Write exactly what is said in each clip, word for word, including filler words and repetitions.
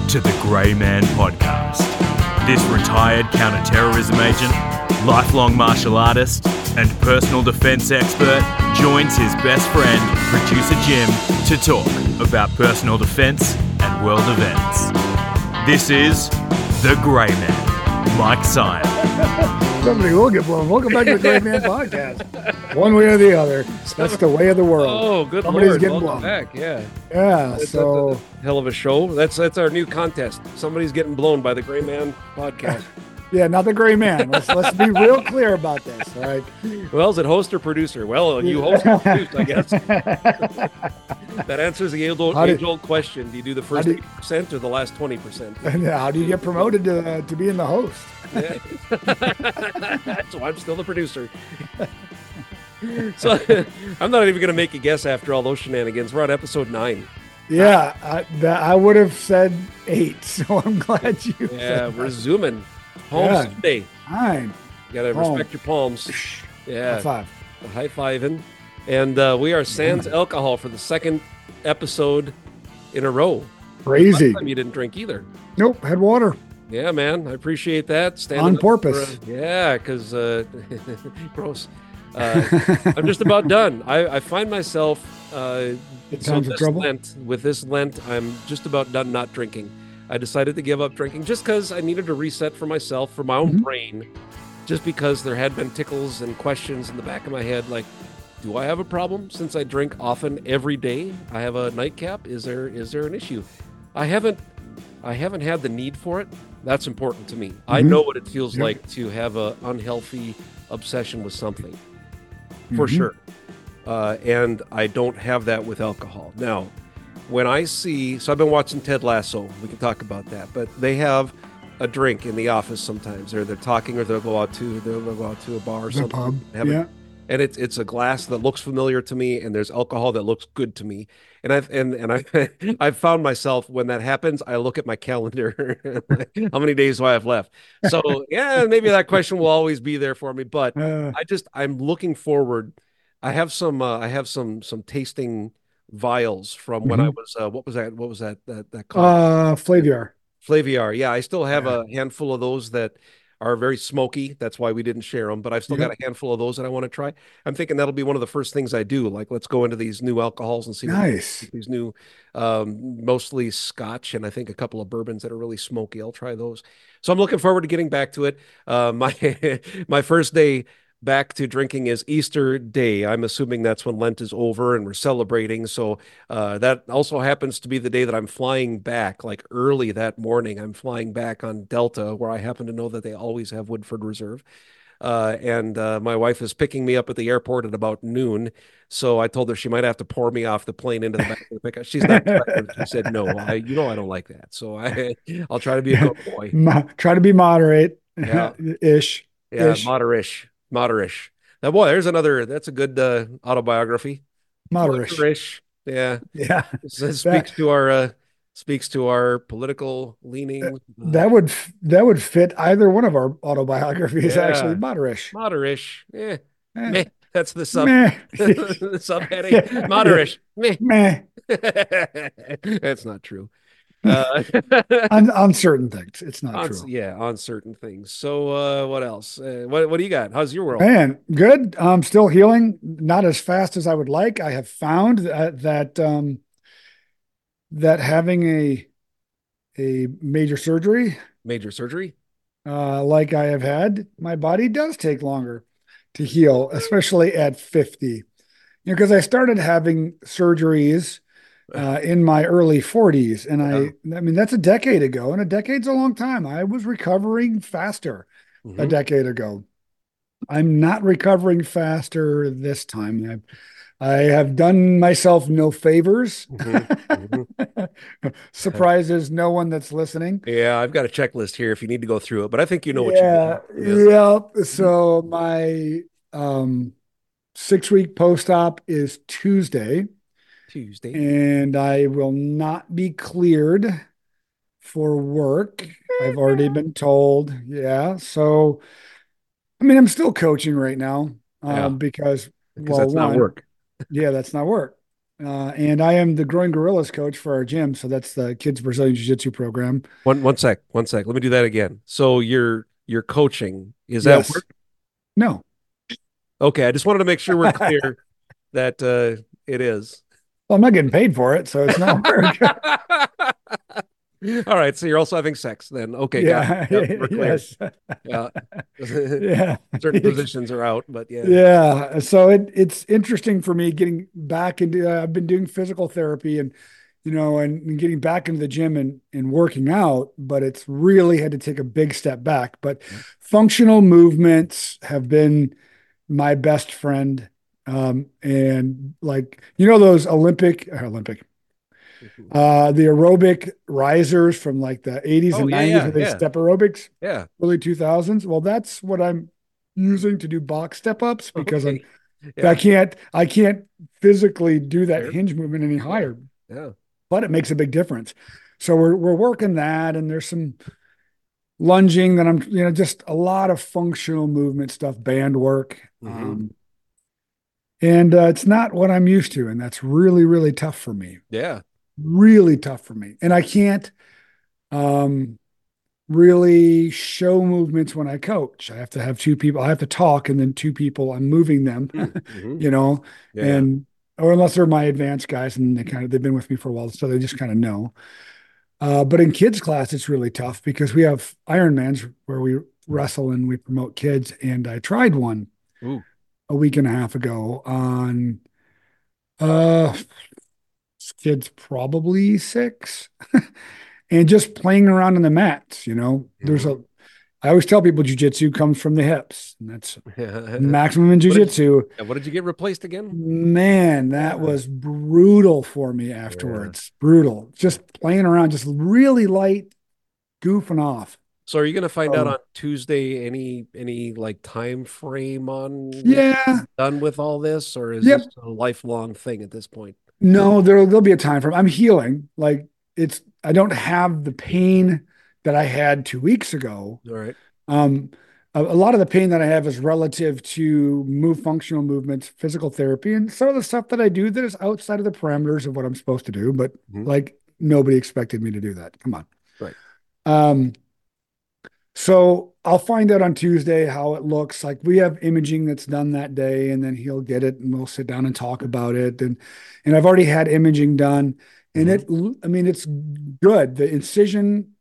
to the Grey Man Podcast. This retired counter-terrorism agent, lifelong martial artist, and personal defense expert joins his best friend, producer Jim, to talk about personal defense and world events. This is The Grey Man, Mike Syon. Somebody will get blown. Welcome back to the Grey Man Podcast. One way or the other. That's the way of the world. Oh, good Somebody's Lord. getting Welcome blown. back. Yeah. Yeah, That's, so... that's a hell of a show. That's that's our new contest. Somebody's getting blown by the Grey Man Podcast. Yeah, not the Grey Man. Let's, let's be real clear about this, all right? Well, is it host or producer? Well, you host or produce, I guess. That answers the age-old, How did- age-old question. Do you do the first how did- eighty percent or the last twenty percent? And how do you get promoted to, uh, to being the host? Yeah. So I'm still the producer. So I'm not even going to make a guess after all those shenanigans. We're on episode nine. Yeah, I, that, I would have said eight, so I'm glad you Yeah, said we're that. zooming. Palms Yeah. today. Nine. You got to Palm. respect your palms. Yeah. High five. High fiving. And uh, we are sans alcohol for the second episode in a row. Crazy. Last time you didn't drink either. Nope, had water. Yeah, man. I appreciate that. Standing On up purpose. for, uh, yeah, because uh, gross. Uh, I'm just about done. I, I find myself uh, Good so times of this trouble. Lent, with this Lent, I'm just about done not drinking. I decided to give up drinking just because I needed to reset for myself, for my own Mhm. brain, just because there had been tickles and questions in the back of my head, like, do I have a problem since I drink often every day? I have a nightcap. Is there is there an issue? I haven't I haven't had the need for it. That's important to me. I Mhm. know what it feels Yep. like to have a unhealthy obsession with something, for Mhm. sure. Uh, and I don't have that with alcohol. Now, when I see, so I've been watching Ted Lasso. We can talk about that, but they have a drink in the office sometimes. They're they're talking, or they'll go out to they'll go out to a bar or The something. pub. have a- Yeah. and it's it's a glass that looks familiar to me, and there's alcohol that looks good to me. And I've and and I I've found myself when that happens, I look at my calendar, like, how many days do I have left? So yeah, maybe that question will always be there for me, but Uh, I just I'm looking forward. I have some uh, I have some some tasting vials from when I Mhm. was uh, what was that what was that that that called? uh, Flaviar. Flaviar. Yeah, I still have Yeah. a handful of those that are very smoky. That's why we didn't share them, but I've still got Yep. a handful of those that I want to try. I'm thinking that'll be one of the first things I do. Like, let's go into these new alcohols and see what Nice. these new, um, mostly Scotch and I think a couple of bourbons that are really smoky. I'll try those. So I'm looking forward to getting back to it. Uh, my my first day back to drinking is Easter Day. I'm assuming that's when Lent is over and we're celebrating. So uh, that also happens to be the day that I'm flying back, like early that morning. I'm flying back on Delta, where I happen to know that they always have Woodford Reserve. Uh, and uh, my wife is picking me up at the airport at about noon. So I told her she might have to pour me off the plane into the back of the pickup. She's not excited. She said, no, I, you know, I don't like that. So I, I'll try to be a good boy. Mo- try to be moderate. Yeah. Ish. Yeah, Ish. Moderish, Moderish. Now, boy, there's another. That's a good uh, autobiography. Moderish. Moderish. Yeah, Yeah. this speaks to our uh, speaks to our political leanings. Uh, That would f- that would fit either one of our autobiographies, Yeah. actually. Moderish. Moderish. Yeah, Eh, meh. That's the sub Meh. the subheading. Moderish. Meh. Meh. That's not true. Uh, On, on certain things, it's not on, true. yeah, on certain things. So, uh, what else? Uh, what what do you got? How's your world? Man, good. I'm still healing, not as fast as I would like. I have found that that um, that having a a major surgery, Major surgery? uh, like I have had, my body does take longer to heal, especially at fifty. You know, because I started having surgeries uh, in my early forties, and I, I mean, that's a decade ago, and a decade's a long time. I was recovering faster a Mhm. decade ago. I'm not recovering faster this time. I, I have done myself no favors. Mhm. Mhm. Surprises no one that's listening. Yeah, I've got a checklist here if you need to go through it, but I think you know what Yeah, you mean. Yes. yeah. So my um, six week post op is Tuesday, Tuesday. and I will not be cleared for work. I've already been told. Yeah. So, I mean, I'm still coaching right now um, Yeah. because, Because well, that's not one, work. yeah, that's not work. Uh, and I am the Growing Gorillas coach for our gym. So that's the kids Brazilian Jiu-Jitsu program. One one sec, one sec. Let me do that again. So you're you're coaching. Is that Yes. work? No. Okay, I just wanted to make sure we're clear that uh it is. Well, I'm not getting paid for it, so it's not work. All right, so you're also having sex then. Okay, got it. Yeah. Yep, we're clear. Yes. Yeah. Yeah. Certain positions are out, but yeah. Yeah. So it it's interesting for me getting back into. Uh, I've been doing physical therapy and you know and, and getting back into the gym and and working out, but it's really had to take a big step back. But functional movements have been my best friend. Um, and like you know those Olympic or Olympic uh the aerobic risers from like the eighties Oh and yeah, nineties yeah, where they yeah, step aerobics, yeah. early two thousands. Well, that's what I'm using to do box step ups because I'm Okay. I Yeah. can't I can't physically do that Sure. hinge movement any Yeah. higher, Yeah. but it makes a big difference. So we're we're working that, and there's some lunging that I'm you know just a lot of functional movement stuff, band work. Hmm. Um, and uh, it's not what I'm used to, and that's really really tough for me. Yeah. Really tough for me, and I can't um, really show movements when I coach. I have to have two people. I have to talk, and then two people. I'm moving them, Mm-hmm. you know, Yeah, yeah. and or unless they're my advanced guys, and they kind of they've been with me for a while, so they just kind of know. Uh, but in kids class, it's really tough because we have Ironmans where we wrestle and we promote kids. And I tried one Ooh. a week and a half ago on uh kids probably six and just playing around on the mats, you know. There's Hmm. a I always tell people jujitsu comes from the hips, and that's Yeah. maximum in What did you, jujitsu. yeah, what did you get replaced again? Man, that Yeah. was brutal for me Yeah. afterwards. Brutal. Just playing around, just really light, goofing off. So are you going to find out Oh, on Tuesday any any like time frame on when yeah. you're done with all this, or is this Yep. a lifelong thing at this point? No, there'll there'll be a time for I'm healing. Like it's I don't have the pain that I had two weeks ago. All right. Um, a, a lot of the pain that I have is relative to move functional movements, physical therapy, and some of the stuff that I do that is outside of the parameters of what I'm supposed to do. But Mhm. like nobody expected me to do that. Come on. Right. Um, so I'll find out on Tuesday how it looks. Like we have imaging that's done that day, and then he'll get it, and we'll sit down and talk about it. And and I've already had imaging done, and Hmm. it. I mean, it's good. The incision,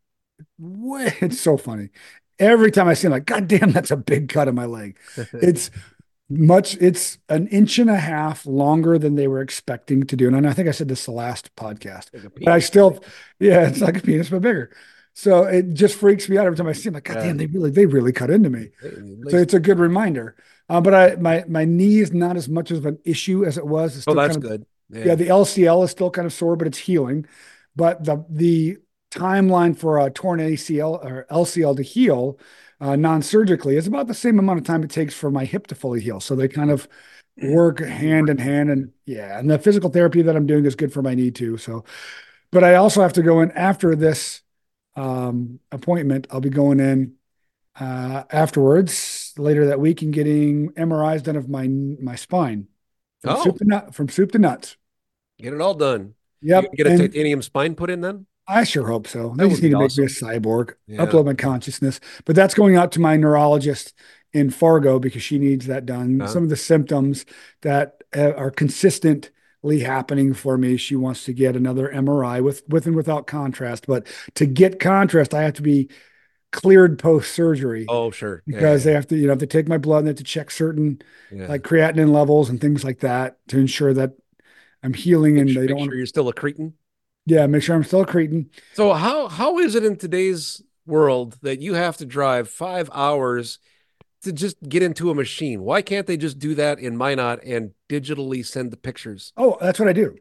it's so funny. Every time I see him, like, God damn, that's a big cut in my leg. It's much, it's an inch and a half longer than they were expecting to do. And I think I said this the last podcast, Like a but I penis. still, yeah, it's like a penis, but bigger. So it just freaks me out every time I see him, like, God Yeah. damn, they really, they really cut into me. Hey, at So least- it's a good reminder. Uh, but I, my, my knee is not as much of an issue as it was. It's Oh, still that's kind of, good. yeah, Yeah. the L C L is still kind of sore, but it's healing. But the, the timeline for a torn A C L or L C L to heal uh, non-surgically is about the same amount of time it takes for my hip to fully heal. So they kind of work hand in hand. And yeah, and the physical therapy that I'm doing is good for my knee too. So, but I also have to go in after this um, appointment. I'll be going in uh, afterwards later that week and getting M R Is done of my my spine from Oh, soup to nut from soup to nuts. get it all done. You Yep, can get a and titanium spine put in then? I sure hope so. They That just would need be to make me a awesome. cyborg, Yeah. upload my consciousness. But that's going out to my neurologist in Fargo because she needs that done. Uh, Some of the symptoms that uh, are consistently happening for me, she wants to get another M R I with with and without contrast. But to get contrast, I have to be cleared post surgery oh, sure. because Yeah. they have to, you know, have to take my blood and they have to check certain Yeah. like creatinine levels and things like that to ensure that I'm healing Make and sure, they make don't want sure to, you're still a cretin. yeah, make sure I'm still accreting. So how how is it in today's world that you have to drive five hours to just get into a machine? Why can't they just do that in Minot and digitally send the pictures? Oh, that's what I do.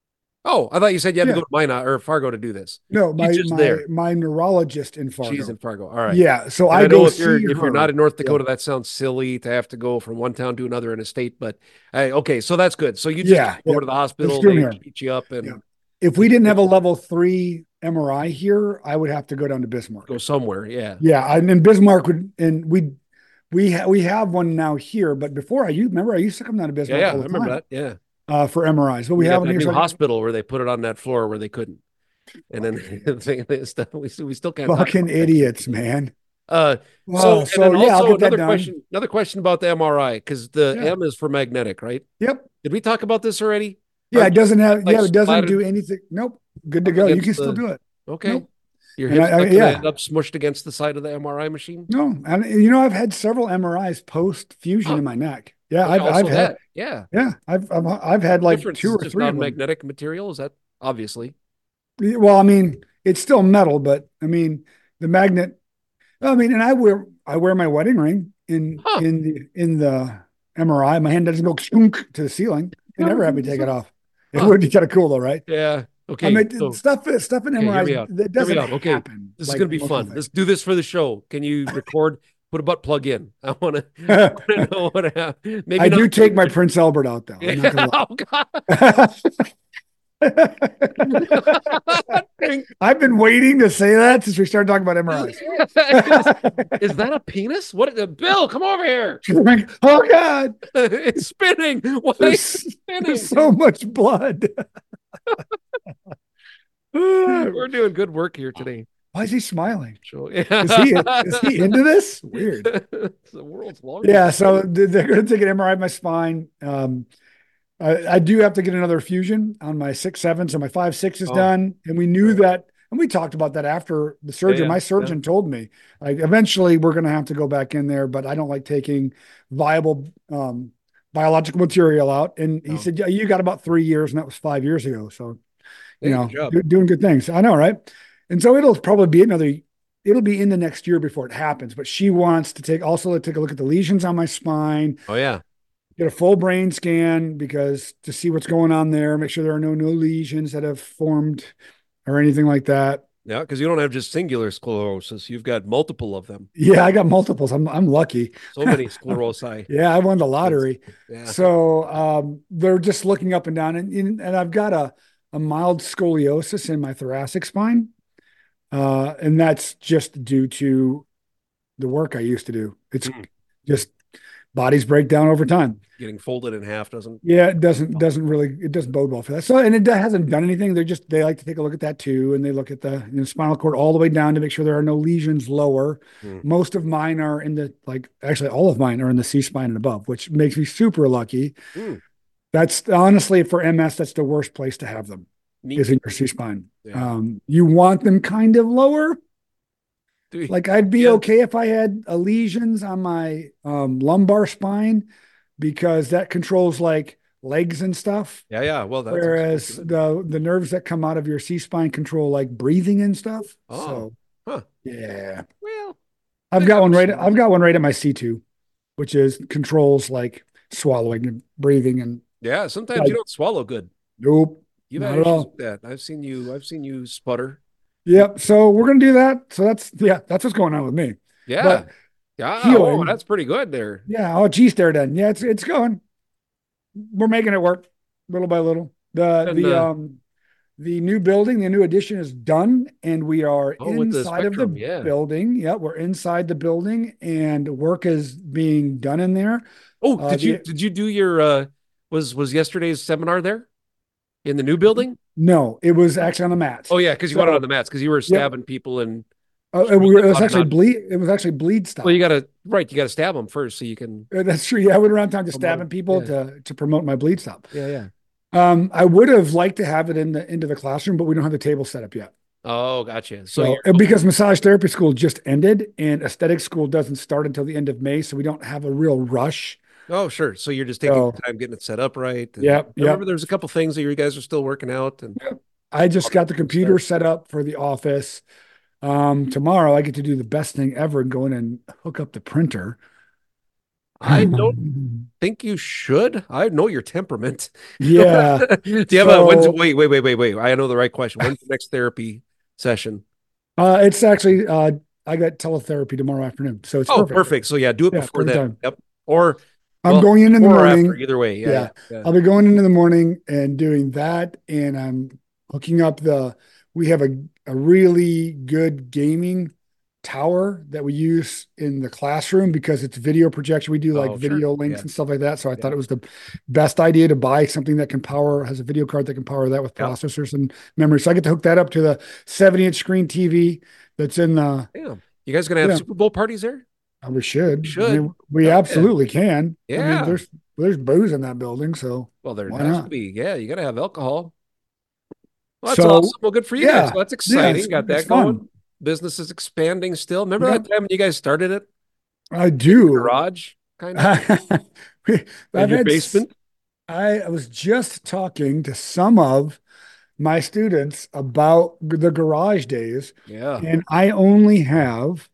Oh, I thought you said you had to Yeah. go to Minot or Fargo to do this. No, She's my just my there. my neurologist in She's in Fargo. Fargo. All right. Yeah, so And I I know go if you're see if you're her. not in North Yeah. Dakota, that sounds silly to have to go from one town to another in a state. But hey, okay, so that's good. So you just Yeah, go over yep. to the Let's hospital, do them they here. treat you up Yeah. and If we didn't have a level three M R I here, I would have to go down to Bismarck. go somewhere. Yeah. Yeah, and then Bismarck would, and we we ha we have one now here, but before I you remember I used to come down to Yeah, Bismark yeah. all I the remember time. that. Yeah. uh, for M R Is. But we We have got one that here. new So hospital where they put it on that floor where they couldn't. And then we still, we still can't talk fucking about that. idiots, man. Uh, so Oh, and so then yeah, I'll also get that another done. question, another question about the M R I, because the Yeah. M is for magnetic, right? Yep. Did we talk about this already? Yeah, Aren't it doesn't have. like Yeah, it doesn't splatted do anything. Nope. Good to up go. You against can still the? do it. Okay. Nope. Your And hip's I, I not mean, going to yeah. end up smushed against the side of the M R I machine? No, and you know, I've had several M R Is post fusion Huh. in my neck. Yeah, Oh, I've also I've had. that. Yeah. Yeah, I've I've I've had like Difference two is or just three of them. non-magnetic material. Is that obviously? Well, I mean, it's still metal, but I mean, the magnet. I mean, and I wear I wear my wedding ring in Huh. in the in the M R I. My hand doesn't go skunk to the ceiling. They never have me take it off. It Huh. would be kind of cool though, right? Yeah. Okay. I mean, So, stuff stuff in okay, hear M R Is me out. that Hear me doesn't out. Okay. happen. This is like going to be emotional fun. Let's do this for the show. Can you record, put a butt plug in? I want to things. know what happened. Maybe I not. do take my Prince Albert out though. I'm not gonna Oh, God. lie. I've been waiting to say that since we started talking about M R Is. Is that a penis? What? Uh, Bill, come over here. Oh God, It's spinning. Why is it there's, spinning? there's so much blood. We're doing good work here today. Why is he smiling? So, yeah. Is he is he into this? Weird. It's the world's longest. Yeah, so they're going to take an M R I of my spine. Um, I, I do have to get another fusion on my six seven, so my five six is Oh. done, and we knew that, and we talked about that after the surgery. yeah, My surgeon told me, like, eventually we're going to have to go back in there, but I don't like taking viable um, biological material out. And he No. said, yeah, you got about three years, and that was five years ago. So, you Hey, know, good job. do- doing good things. I know, right? And so it'll probably be another. It'll be in the next year before it happens. But she wants to take also to take a look at the lesions on my spine, Oh, yeah. get a full brain scan because to see what's going on there, make sure there are no no lesions that have formed or anything like that. Yeah, because you don't have just singular sclerosis. You've got multiple of them. Yeah, I got multiples. I'm I'm lucky. So many sclerosi. Yeah, I won the lottery. Yeah. So um, they're just looking up and down, and and I've got a a mild scoliosis in my thoracic spine, uh, and that's just due to the work I used to do. It's Hmm. just bodies break down over time. Getting folded in half doesn't. Yeah, it doesn't doesn't really it doesn't bode well for that. So and it hasn't done anything. They're just they like to take a look at that too, and they look at the you know, spinal cord all the way down to make sure there are no lesions lower. Hmm. Most of mine are in the like actually all of mine are in the C spine and above, which makes me super lucky. Hmm. That's honestly for M S, that's the worst place to have them Neat. is in your C spine. Yeah. Um, you want them kind of lower. Do you- Like I'd be Yeah. okay if I had uh, lesions on my um, lumbar spine because that controls like legs and stuff. yeah, yeah. Well, that's Whereas good. the the nerves that come out of your C spine control like breathing and stuff. Oh. So Huh. yeah, Well, I've Good got one right. option. I've got one right at my C two, which is controls like swallowing and breathing and yeah. Sometimes Like- you don't swallow good. nope. You've Not had at issues all. with that. I've seen you. I've seen you sputter. Yep. So we're gonna do that. So that's yeah, that's what's going on with me. Yeah. But yeah. healing- Oh, that's pretty good there. Yeah. Oh, geez, there then. Yeah, it's it's going. We're making it work little by little. The And, the uh, um the new building, the new addition is done, and we are Oh, with the inside of the spectrum, yeah. building. Yeah, we're inside the building, and work is being done in there. Oh, Uh, did you the- did you do your uh was was yesterday's seminar there in the new building? No, it was actually on the mats. Oh yeah, because you So- wanted on the mats because you were stabbing people and Uh, it, was- it was Not- actually not- bleed. It was actually bleed stop. well you got to right you got to stab them first so you can Uh, That's true. Yeah, I went around town just Promote, stabbing people yeah. to to promote my bleed stop. yeah yeah. Um, I would have liked to have it in the into the classroom, but we don't have the table set up yet. Oh, gotcha. So, So you're, uh, because massage therapy school just ended and aesthetic school doesn't start until the end of May, so we don't have a real rush. oh sure, so you're just taking So- your time getting it set up right. and- Yep, I remember yep. there's a couple things that you guys are still working out and I just got the computer set up for the office. Um, tomorrow I get to do the best thing ever and go in and hook up the printer. I don't think you should. I know your temperament. Yeah. Do you have a when's So- wait wait wait wait wait? I know the right question. When's the next therapy session? Uh, it's actually uh, I got teletherapy tomorrow afternoon, so it's Oh, perfect. perfect. So yeah, do it Yeah, before perfect that. time. Yep. Or I'm well, going in in the or morning. after. Either way. Yeah. Yeah. yeah. I'll be going in in the morning and doing that, and I'm hooking up the. We have a a really good gaming tower that we use in the classroom because it's video projection. We do like Oh, sure. video links Yeah. and stuff like that. So I Yeah. thought it was the best idea to buy something that can power, has a video card that can power that with Yeah. processors and memory. So I get to hook that up to the seventy inch screen T V that's in the, Damn. You guys gonna have yeah, Super Bowl parties there? uh, we should. I Should. mean, we Oh, yeah. absolutely can. I mean, Yeah. there's there's booze in that building, so Well, there why has to not? be. Yeah, you gotta have alcohol. Well, that's So awesome. Well, good for you guys. yeah, Well, that's yeah, exciting. it's Got it's that fun. going. Business is expanding still. Remember Yep, that time when you guys started it? I do. Garage, kind of, We- in I've your had s- basement? I was just talking to some of my students about the garage days, Yeah. and I only have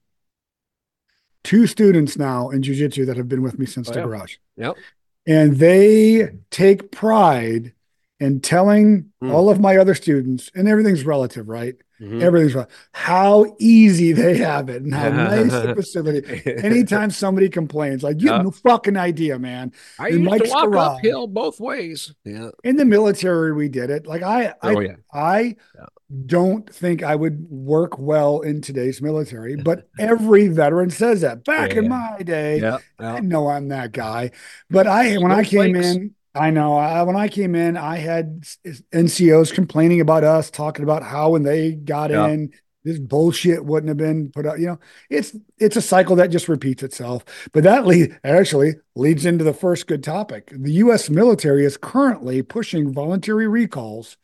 two students now in jujitsu that have been with me since Oh, the yeah. garage. Yep. And they take pride in telling Mm. all of my other students, and everything's relative, right? Mhm. Everything's relative, how easy they have it and how nice the facility. Anytime somebody complains, like, you have Yeah. no fucking idea, man. I In used to Mike's walk garage, uphill both ways. Yeah. in the military, we did it. Like I, Oh, I, yeah. I Yeah. don't think I would work well in today's military, but every veteran says that. Back in Yeah. my day, Yeah. I Yeah. know I'm that guy. But I, when I came Snowflakes. in, I know I, when I came in, I had s- N C Os complaining about us, talking about how when they got Yeah. in, this bullshit wouldn't have been put out. You know, it's it's a cycle that just repeats itself. But that lead actually leads into the first good topic. The U S military is currently pushing voluntary recalls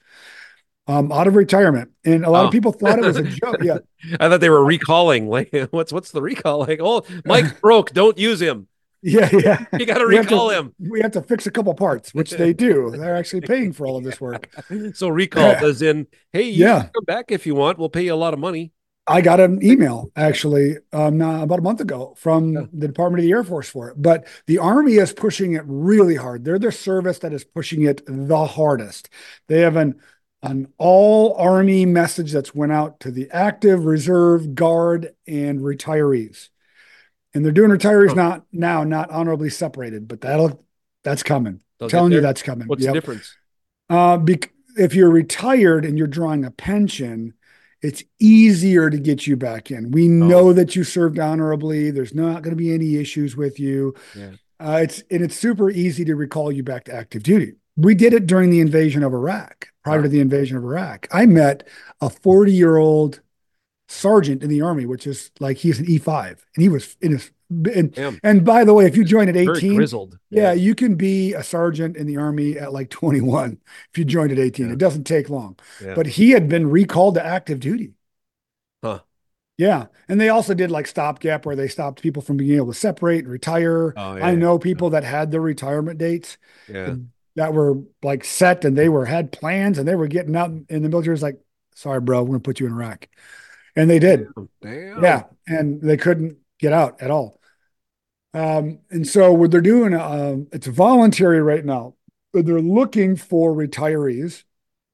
um, out of retirement, and a lot of Oh. people thought it was a joke. Yeah, I thought they were recalling. Like, what's what's the recall? Like, oh, Mike's broke. Don't use him. yeah, yeah. You got to We have to- recall him. We have to fix a couple parts, which they do. They're actually paying for all of this work. So recall as in, hey, you Yeah. can come back if you want. We'll pay you a lot of money. I got an email actually um, uh, about a month ago from Yeah. the Department of the Air Force for it, but the Army is pushing it really hard. They're the service that is pushing it the hardest. They have an an all Army message that's went out to the active, reserve, guard, and retirees, and they're doing retirees Oh. not now, not honorably separated, but that'll that's coming. They'll get Telling you there? that's coming. What's Yep. the difference? Uh, bec- if you're retired and you're drawing a pension, it's easier to get you back in. We know that you served honorably. There's not going to be any issues with you. Yeah. Uh, it's and it's super easy to recall you back to active duty. We did it during the invasion of Iraq. Prior Wow. to the invasion of Iraq, I met a forty year old sergeant in the Army, which is like he's an E five, and he was in his. And, Damn. and by the way, if you join at Very eighteen, grizzled. yeah, you can be a sergeant in the Army at like twenty-one if you joined at eighteen. Yeah. It doesn't take long. Yeah. But he had been recalled to active duty. Huh. Yeah. And they also did like stopgap where they stopped people from being able to separate and retire. Oh, yeah. I know people that had their retirement dates Yeah. that were like set and they were had plans and they were getting out in the military. Was like, sorry, bro, we're going to put you in Iraq. And they did. Damn. Yeah. And they couldn't get out at all. Um, and so what they're doing, um, it's voluntary right now, but they're looking for retirees.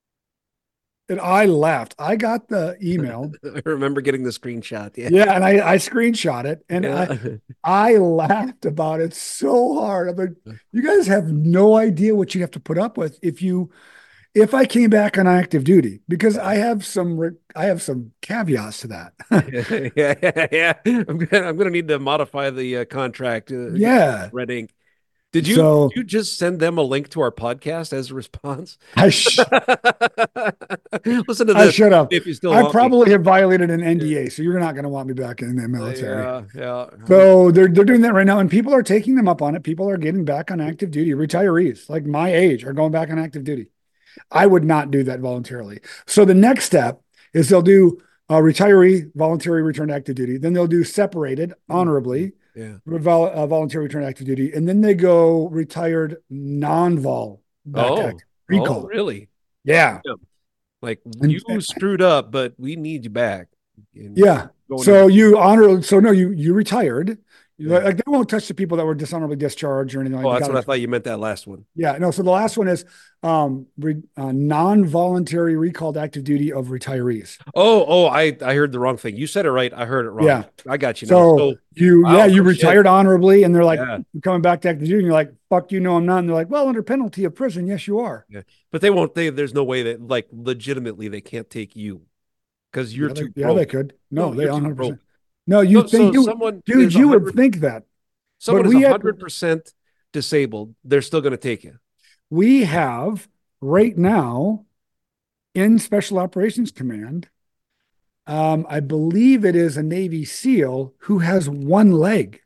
And I laughed. I got the email. I remember getting the screenshot. Yeah. Yeah, and I, I screenshot it, and Yeah. I I laughed about it so hard. I'm like, you guys have no idea what you have to put up with if you if I came back on active duty, because I have some re- I have some caveats to that. yeah, yeah, yeah. I'm gonna, I'm gonna need to modify the uh, contract. Uh, Yeah. red ink. Did you So- did you just send them a link to our podcast as a response? I sh- Listen to I this. should have. If you still I want me. probably have violated an N D A, so you're not going to want me back in the military. Yeah, yeah. So they're they're doing that right now, and people are taking them up on it. People are getting back on active duty. Retirees like my age are going back on active duty. I would not do that voluntarily. So the next step is they'll do a retiree voluntary return to active duty. Then they'll do separated honorably, Yeah. vol- uh, voluntary return to active duty, and then they go retired non-vol back Oh, to active. Recall. Oh, really? Yeah, Like And- you screwed up, but we need you back. And yeah. going So in- you honor. So no, you you retired. You- Yeah. Like they won't touch the people that were dishonorably discharged or anything like oh, that. that's what I thought you meant that last one. Yeah, no. So the last one is um, re, uh, non-voluntary recalled active duty of retirees. Oh, oh, I I heard the wrong thing. You said it right. I heard it wrong. Yeah. I got you now. So, So, you, wow, yeah, you no shit. retired honorably, and they're like, Yeah. "You're coming back to active duty," and you're like, "Fuck you, no, I'm not." And they're like, "Well, under penalty of prison, yes, you are." but they won't. They there's no way that like legitimately they can't take you because you're yeah, too they, yeah, broke. they could. No, No, they you're too one hundred percent. No, you So, think so you, someone dude, is you would 100 think that, but someone is we have, one hundred percent disabled, they're still going to take you. we have right now in Special Operations Command, um, I believe it is a Navy SEAL who has one leg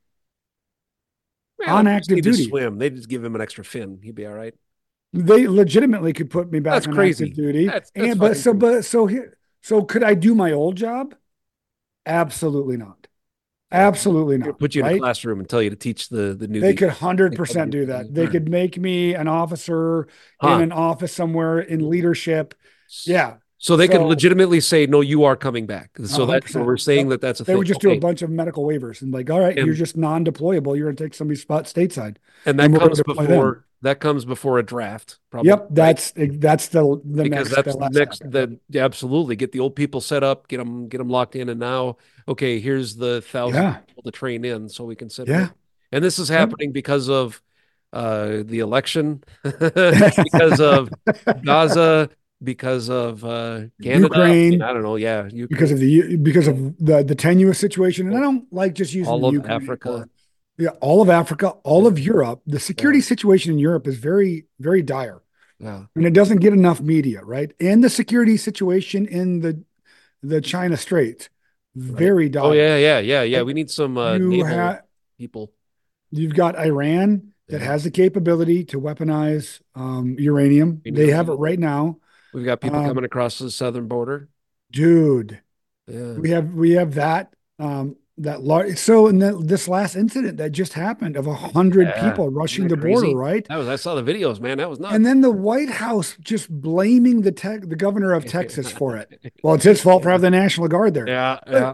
Well, on he just active need to duty. swim. They just give him an extra fin. He'd be all right. They legitimately could put me back That's on active crazy. duty. That's that's And but fucking so crazy. but so here so could I do my old job? Absolutely not. Yeah. Absolutely He'll not. put you in a Right? classroom and tell you to teach the the They newbies could like how to one hundred percent do do that. They things. could make me an officer in Huh. an office somewhere in leadership. Yeah. So they could So legitimately say, no, you are coming back. So that one hundred percent. we're saying Yep. that that's a They thing. would just do a Okay. bunch of medical waivers and like, all right, you're And just non-deployable. You're going to take somebody's spot stateside, and and that we're going comes to deploy them. before that comes before a draft, probably, Yep, right? that's that's the the Because next that's that the last next step. that yeah, absolutely get the old people set up, get them get them locked in, and now okay, here's the thousand Yeah, people to train in, so we can send them in. yeah. And this is Yep. happening because of uh, the election, because of Gaza, because of uh, Canada. I mean, Ukraine, I don't know. Yeah, because Ukraine, of the because of the the tenuous situation, and I don't like just using all the of Ukraine Africa. anymore. Yeah, all of Africa, all Yeah, of Europe. The yeah, security situation in Europe is very, very dire, yeah. and it doesn't get enough media, right? And the security situation in the the China Straits, Right. very Oh dire. yeah, yeah, yeah, yeah. Right? We need some uh, You naval have people. you've got Iran that Yeah, has the capability to weaponize um, uranium. They uranium. have it right now, We've got people um, coming across the southern border. dude. Yeah. We have we have that um that large. So in the, this last incident that just happened of a hundred Yeah. people Isn't rushing that the border, crazy? right? That was I saw the videos, man. That was And nuts. then the White House just blaming the tech the governor of Texas for it. Well, it's his fault for having the National Guard there. Yeah, But yeah.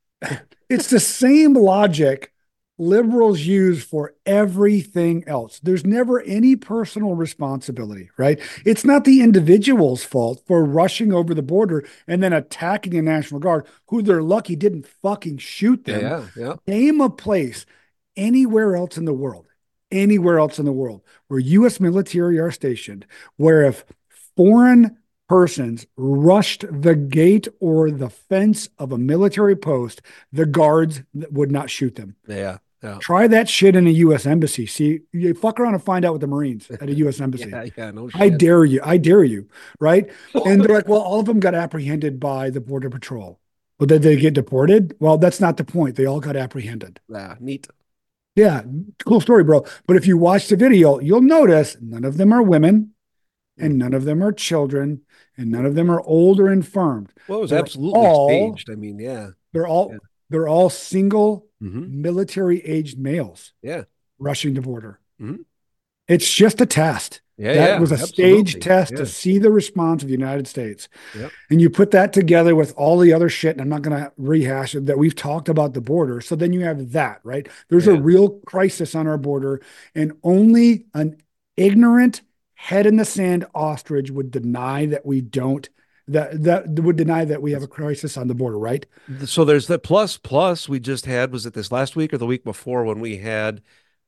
it's the same logic liberals use for everything else. There's never any personal responsibility, right? It's not the individual's fault for rushing over the border and then attacking the National Guard, who they're lucky didn't fucking shoot Yeah, them. yeah, yeah. Name a place anywhere else in the world, anywhere else in the world where U S military are stationed, where if foreign persons rushed the gate or the fence of a military post, the guards would not shoot them. Yeah, yeah. Try that shit in a U S embassy. See, you fuck around and find out with the Marines at a U S embassy. Yeah, yeah, no I shit. dare you. I dare you. Right. And they're like, well, all of them got apprehended by the Border Patrol. Well, did they get deported? Well, that's not the point. They all got apprehended. Yeah, neat. Yeah. Cool story, bro. But if you watch the video, you'll notice none of them are women and none of them are children and none of them are old or infirmed. Well, it was They're absolutely all, staged. I mean, yeah. they're all, Yeah. they're all single Mm-hmm. military aged males Yeah. rushing the border. Mm-hmm. It's just a test. Yeah, That yeah, was a staged absolutely. test Yeah. to see the response of the United States. Yep. And you put that together with all the other shit, and I'm not going to rehash it, that we've talked about the border. So then you have that, right? There's a Yeah. real crisis on our border, and only an ignorant head in the sand ostrich would deny that we don't, that that would deny that we have a crisis on the border, right? So there's the plus plus we just had, was it this last week or the week before, when we had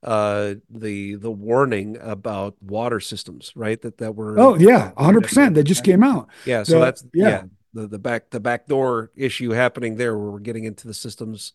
uh the the warning about water systems, right? That that were Oh yeah, one hundred percent. That just came out. yeah, so The that's yeah. yeah, the the back the back door issue happening there where we're getting into the systems.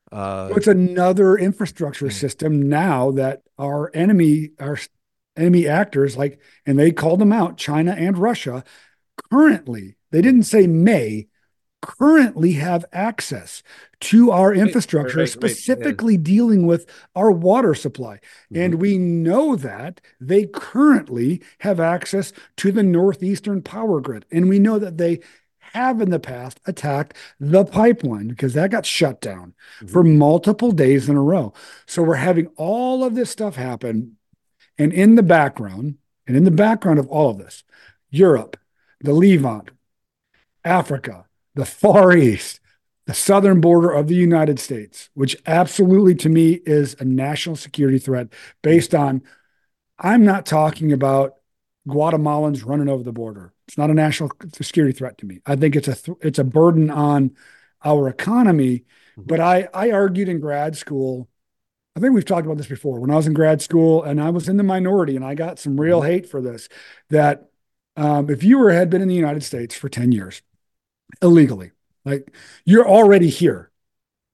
Uh It's another infrastructure system now that our enemy, our enemy actors, like, and they called them out, China and Russia, currently, they didn't say may, currently have access to our infrastructure, right, right, right, yeah. specifically dealing with our water supply. Mhm. And we know that they currently have access to the Northeastern power grid. And we know that they have in the past attacked the pipeline because that got shut down Mhm. for multiple days in a row. So we're having all of this stuff happen. And in the background, and in the background of all of this, Europe, the Levant, Africa, the Far East, the southern border of the United States, which absolutely to me is a national security threat based on, I'm not talking about Guatemalans running over the border. It's not a national security threat to me. I think it's a th- it's a burden on our economy. Mhm. But I I argued in grad school. I think we've talked about this before. When I was in grad school and I was in the minority, and I got some real hate for this, that um, if you were had been in the United States for ten years illegally, like, you're already here,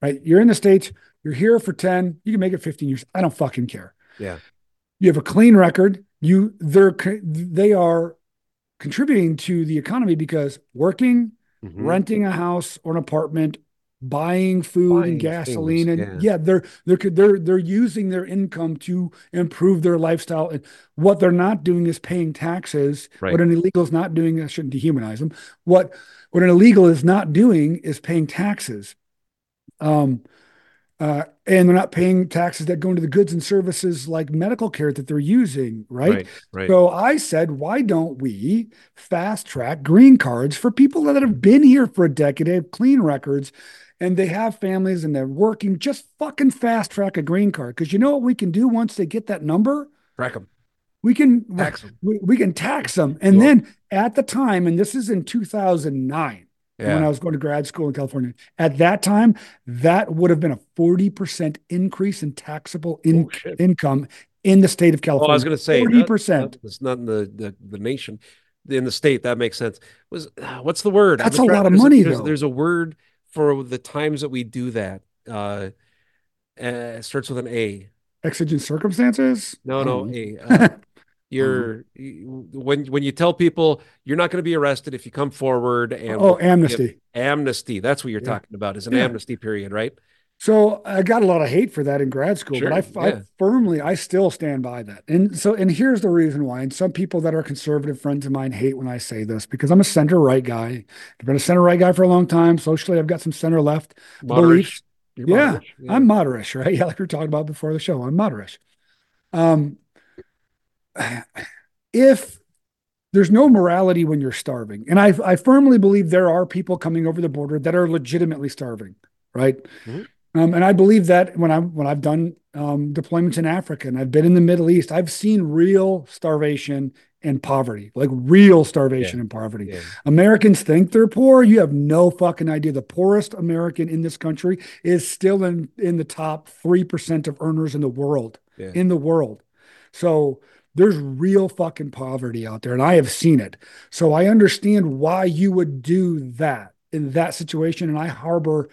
right? You're in the States, you're here for ten, you can make it fifteen years. I don't fucking care. Yeah. You have a clean record. You they're they are contributing to the economy because working, Mm-hmm. renting a house or an apartment, buying food and Buying things. gasoline, and Yeah. yeah, they're they're they're they're using their income to improve their lifestyle. And what they're not doing is paying taxes. Right. What an illegal is not doing, I shouldn't dehumanize them. What what an illegal is not doing is paying taxes. Um, uh, and they're not paying taxes that go into the goods and services like medical care that they're using, right? Right. Right. So I said, why don't we fast track green cards for people that have been here for a decade, they have clean records, and they have families and they're working? Just fucking fast track a green card. Because you know what we can do once they get that number? Track them. We can Tax them. we, we can tax them. And Sure. then at the time, and this is in two thousand nine, when I Yeah. was going to grad school in California, at that time, that would have been a forty percent increase in taxable in, Oh, shit. income in the state of Well, California. I was going to say forty percent. It's not in the, the the nation, in the state. That makes sense. Was what's the word? That's I'm a trying- lot of there's money, there's, though. There's a word for the times that we do that. Uh, uh, it starts with an A. Exigent circumstances? No, I no, don't know. A. Uh, you're you- when when you tell people you're not going to be arrested if you come forward and Oh, we'll give amnesty. amnesty. That's what you're Yeah. talking about. Is an Yeah. amnesty period, right? So I got a lot of hate for that in grad school, Sure, but I, yeah. I firmly, I still stand by that. And so, and here's the reason why. And some people that are conservative friends of mine hate when I say this because I'm a center right guy. I've been a center right guy for a long time. Socially, I've got some center left beliefs. Moderish. You're Yeah, moderish. Yeah. I'm moderish, right? Yeah, like we were talking about before the show. I'm moderish. Um, if there's no morality when you're starving, and I, I firmly believe there are people coming over the border that are legitimately starving, right? Mhm. Um, and I believe that when I'm when I've done um, deployments in Africa and I've been in the Middle East, I've seen real starvation and poverty, like real starvation Yeah. and poverty. Yeah. Americans think they're poor. You have no fucking idea. The poorest American in this country is still in in the top three percent of earners in the world. Yeah. In the world. So there's real fucking poverty out there, and I have seen it. So I understand why you would do that in that situation, and I harbor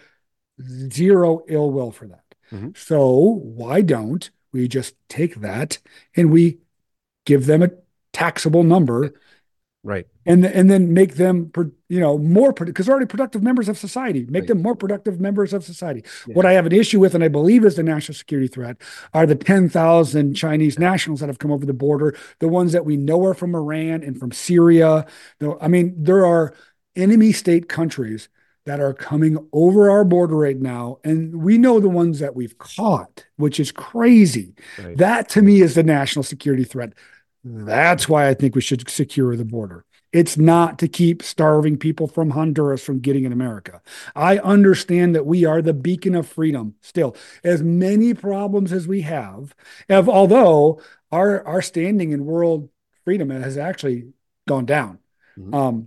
zero ill will for that. Mhm. So why don't we just take that and we give them a taxable number Right. and and then make them, you know, more, because they're already productive members of society. Make Right. them more productive members of society. Yeah. What I have an issue with, and I believe is the national security threat, are the ten thousand Chinese nationals that have come over the border, the ones that we know are from Iran and from Syria. The- I mean, there are enemy state countries that are coming over our border right now, and we know the ones that we've caught, which is crazy. Right. That to me is the national security threat. That's why I think we should secure the border. It's not to keep starving people from Honduras from getting in America. I understand that we are the beacon of freedom still. As many problems as we have, have although our, our standing in world freedom has actually gone down. Mhm. Um,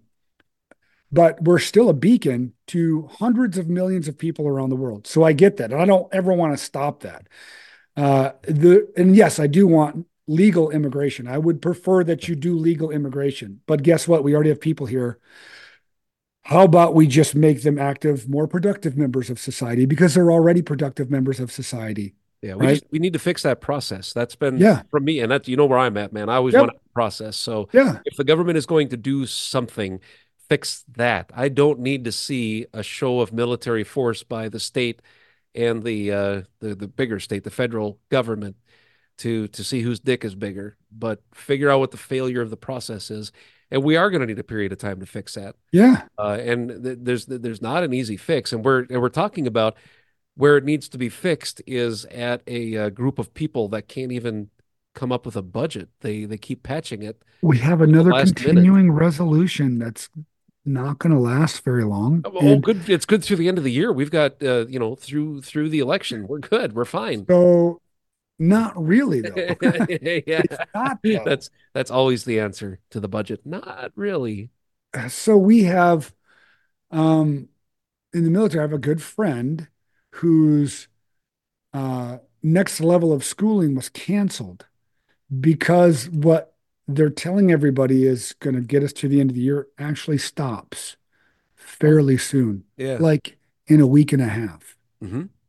but we're still a beacon to hundreds of millions of people around the world. So I get that. And I don't ever want to stop that. Uh, the, and yes, I do want legal immigration. I would prefer that you do legal immigration. But guess what? We already have people here. How about we just make them active, more productive members of society, because they're already productive members of society. Yeah, we Right? just we need to fix that process. That's been Yeah. from me, and that's you know where I'm at, man. I always Yep. want a process. So Yeah. if the government is going to do something, fix that. I don't need to see a show of military force by the state and the uh, the the bigger state, the federal government, to to see whose dick is bigger. But figure out what the failure of the process is, and we are going to need a period of time to fix that. Yeah. Uh, and th- there's there's not an easy fix, and we're and we're talking about where it needs to be fixed is at a, uh group of people that can't even come up with a budget. They they keep patching it. We have another last minute. continuing resolution that's not going to last very long. Oh, And good! It's good through the end of the year. We've got uh, you know through through the election. We're good. We're fine. so not really though. Yeah, It's not, though. that's that's always the answer to the budget. Not really. So we have um in the military, I have a good friend whose uh next level of schooling was canceled because what they're telling everybody is going to get us to the end of the year actually stops fairly soon, Yeah. like in a week and a half. hmm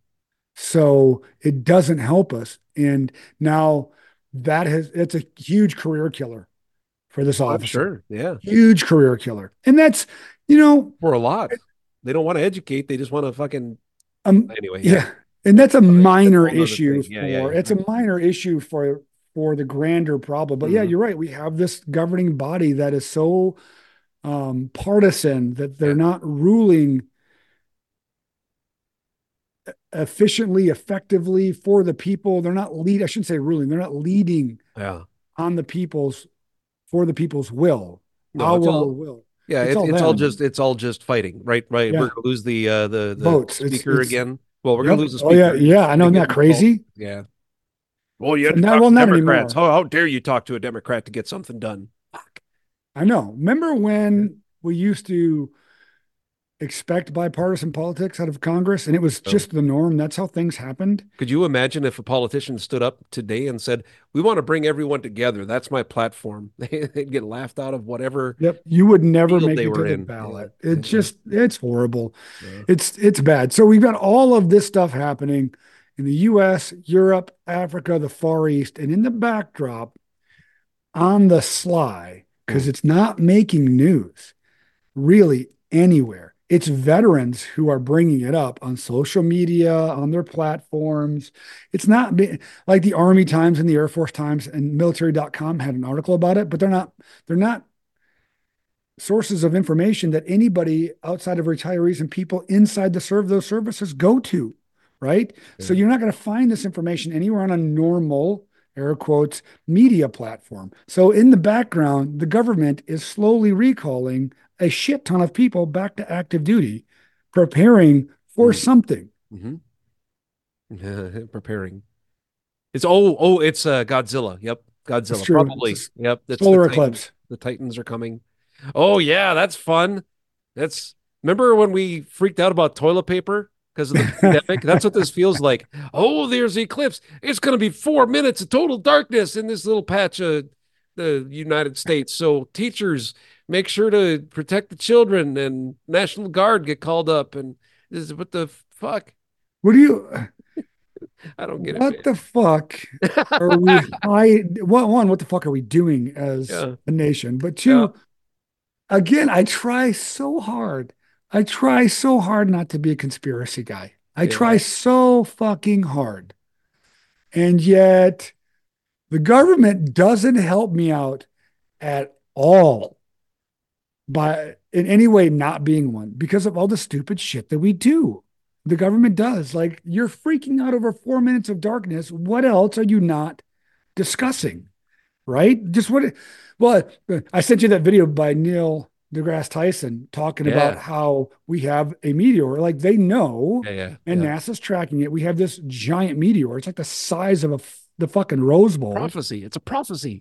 So it doesn't help us. And now that has, it's a huge career killer for this I'm officer. sure. Yeah. Huge career killer. And that's, you know, For a lot. They don't want to educate. They just want to fucking, um, anyway. Yeah. yeah. And that's a That's a minor whole nother issue thing. Yeah. Yeah. for, Yeah. it's a minor issue for, for the grander problem. But yeah, Mhm. you're right. We have this governing body that is so um, partisan that they're Yeah. not ruling efficiently, effectively for the people. They're not lead. I shouldn't say ruling. They're not leading Yeah. on the people's for the people's will, No, our it's all, will. yeah, It's it's all it's all them. just it's all just fighting, right? Right. We're Yeah, gonna lose the uh the the votes. It's speaker it's again. Well, we're gonna yep. lose the Oh yeah, speaker yeah. I know. Isn't that again. Oh, crazy? yeah. Well, you So have to now, talk well, to not Democrats. anymore. How how dare you talk to a Democrat to get something done? Fuck. I know. Remember Yeah. when we used to expect bipartisan politics out of Congress, and it was So, just the norm. That's how things happened. could you imagine if a politician stood up today and said, "We want to bring everyone together. That's my platform." They'd get laughed out of whatever Yep, you would never field make they it to were the in. Yeah. ballot. It Yeah. just, it's horrible. Yeah. It's it's bad. So we've got all of this stuff happening in the U S, Europe, Africa, the Far East, and in the backdrop on the sly, because Hmm. it's not making news really anywhere. It's veterans who are bringing it up on social media, on their platforms. It's not be, like the Army Times and the Air Force Times and military dot com had an article about it, but they're not they're not sources of information that anybody outside of retirees and people inside the serve those services go to, right? So Yeah. you're not going to find this information anywhere on a normal air quotes media platform. So in the background, the government is slowly recalling a shit ton of people back to active duty, preparing for Hmm. something. Hmm. Preparing. It's oh oh it's uh Godzilla. Yep. That's Godzilla. true. It's Probably. a Yep. That's the solar Titans. eclipse. The Titans are coming. Oh yeah, that's fun. That's remember when we freaked out about toilet paper because of the pandemic? That's what this feels like. Oh, there's the eclipse. It's gonna be four minutes of total darkness in this little patch of the United States. So teachers make sure to protect the children and National Guard get called up and this is what the fuck? What do you I don't get it, What the fuck are we hide? One, one, what the fuck are we doing as Yeah. a nation? But Yeah. two, again, I try so hard. I try so hard not to be a conspiracy guy. I try Yeah. so fucking hard. And yet the government doesn't help me out at all by in any way not being one because of all the stupid shit that we do. The government does. Like you're freaking out over four minutes of darkness. What else are you not discussing? Right? Just what? Well, I sent you that video by Neil deGrasse Tyson talking about Yeah. how we have a meteor. Like they know, Yeah. Yeah. and Yeah. NASA's tracking it. We have this giant meteor. It's like the size of a the fucking Rose Bowl. Prophecy. It's a prophecy.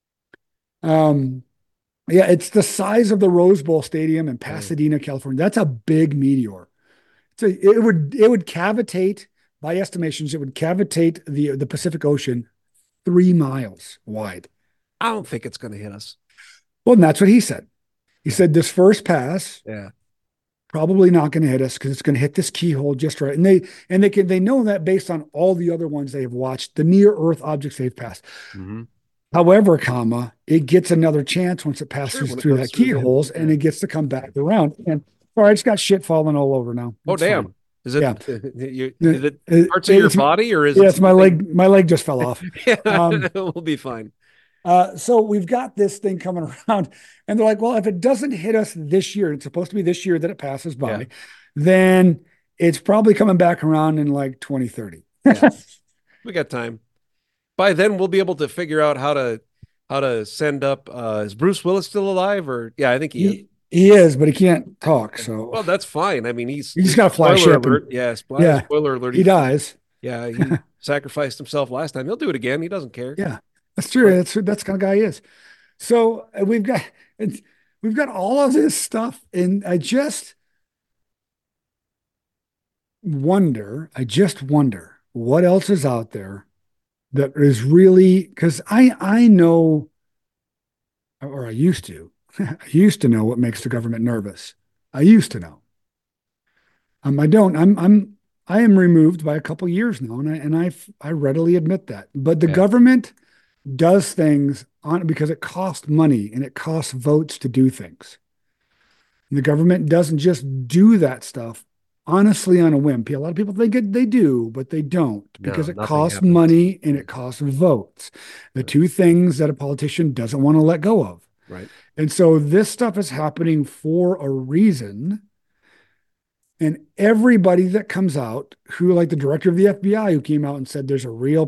Um, yeah, it's the size of the Rose Bowl Stadium in Yeah. Pasadena, California. That's a big meteor. So it would it would cavitate by estimations. It would cavitate the the Pacific Ocean three miles wide. I don't think it's going to hit us. Well, and that's what he said. He Yeah. said this first pass Yeah. probably not going to hit us because it's going to hit this keyhole just right. And they and they can they know that based on all the other ones they have watched, the near Earth objects they've passed. Mm-hmm. However, comma, it gets another chance once it passes Sure, when it through goes that through there. keyholes and Yeah. it gets to come back around. And all right, it's got shit falling all over now. Oh, It's fine. damn. Is it, Yeah. you, It- is it it- parts of your it's- body or is Yeah, it it's my something- leg. My leg just fell off. Yeah, Um, we'll be fine. Uh, so we've got this thing coming around, and they're like, well, if it doesn't hit us this year, it's supposed to be this year that it passes by, Yeah. then it's probably coming back around in like twenty thirty. Yeah. We got time. By then, we'll be able to figure out how to how to send up. Uh, is Bruce Willis still alive? Or yeah, I think he is. He, he is, but he can't talk. So Well, that's fine. I mean, he's You just gotta fly a spoiler ship and- alert. Yeah, spoiler, Yeah. spoiler alert. he dies. Yeah, he sacrificed himself last time. He'll do it again. He doesn't care. Yeah, that's true. That's that's the kind of guy he is. So uh, we've got it's, we've got all of this stuff, and I just wonder. I just wonder what else is out there that is really because I I know, or I used to, I used to know what makes the government nervous. I used to know. Um, I don't. I'm I'm I am removed by a couple years now, and I and I I readily admit that. But the Yeah. government does things on because it costs money and it costs votes to do things. And the government doesn't just do that stuff honestly on a whim. A lot of people think it, they do, but they don't No, because it nothing costs happens. money and it costs votes. The two things that a politician doesn't want to let go of. Right. And so this stuff is happening for a reason. And everybody that comes out, who, like the director of the F B I, who came out and said there's a real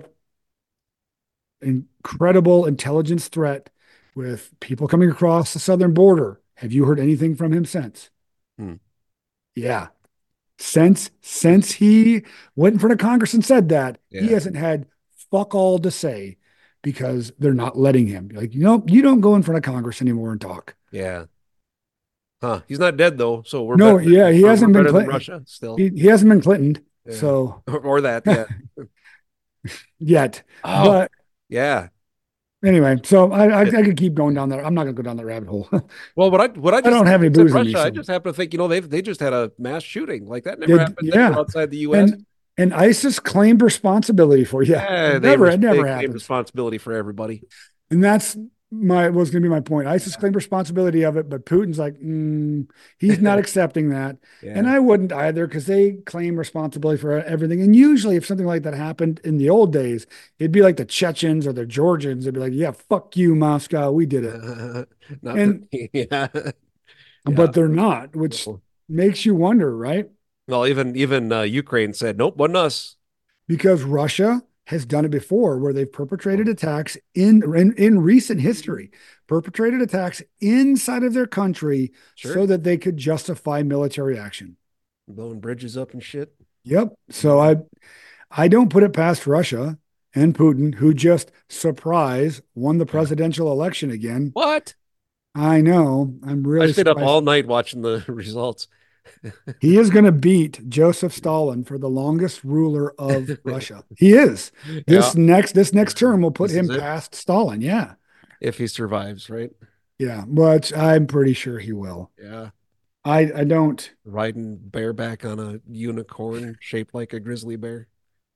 incredible intelligence threat with people coming across the southern border. Have you heard anything from him since? Hmm. Yeah. Since since he went in front of Congress and said that, he Yeah. hasn't had fuck all to say because they're not letting him. Like, you know, you don't go in front of Congress anymore and talk. Yeah. Huh. He's not dead though, so we're No, better. yeah, he We're, we're hasn't been better than Clinton. Russia still. He, he hasn't been Clinton. Yeah. So Or, or that, yeah. yet. Oh, But yeah. anyway, so I, I I could keep going down there. I'm not gonna go down that rabbit hole. Well, what I what I I just don't have any said booze in me, Russia, I so just happen to think, you know, they've they just had a mass shooting. Like that never did happened yeah. outside the U S. And and ISIS claimed responsibility for you. Yeah, It they, never, res- it they never claim happens. responsibility for everybody. And that's my was going to be my point. ISIS claimed responsibility of it, but Putin's like, mm, he's not accepting that, and Yeah. I wouldn't either because they claim responsibility for everything. And usually, if something like that happened in the old days, it'd be like the Chechens or the Georgians. They'd be like, "Yeah, fuck you, Moscow, we did it." Not And that, yeah. Yeah. but they're not, which No. makes you wonder, right? Well, even even uh, Ukraine said, nope, wasn't us. Because Russia has done it before where they've perpetrated attacks in, in in recent history, perpetrated attacks inside of their country Sure. so that they could justify military action. Blowing bridges up and shit. Yep. So I I don't put it past Russia and Putin, who just surprise won the presidential election again. What? I know. I'm I really stayed up surprised. all night watching the results. He is going to beat Joseph Stalin for the longest ruler of Russia. He is. Yeah, This next this next term will put This him is it. past Stalin. Yeah. if he survives, right? Yeah, but I'm pretty sure he will. Yeah. I I don't. Riding bareback on a unicorn shaped like a grizzly bear.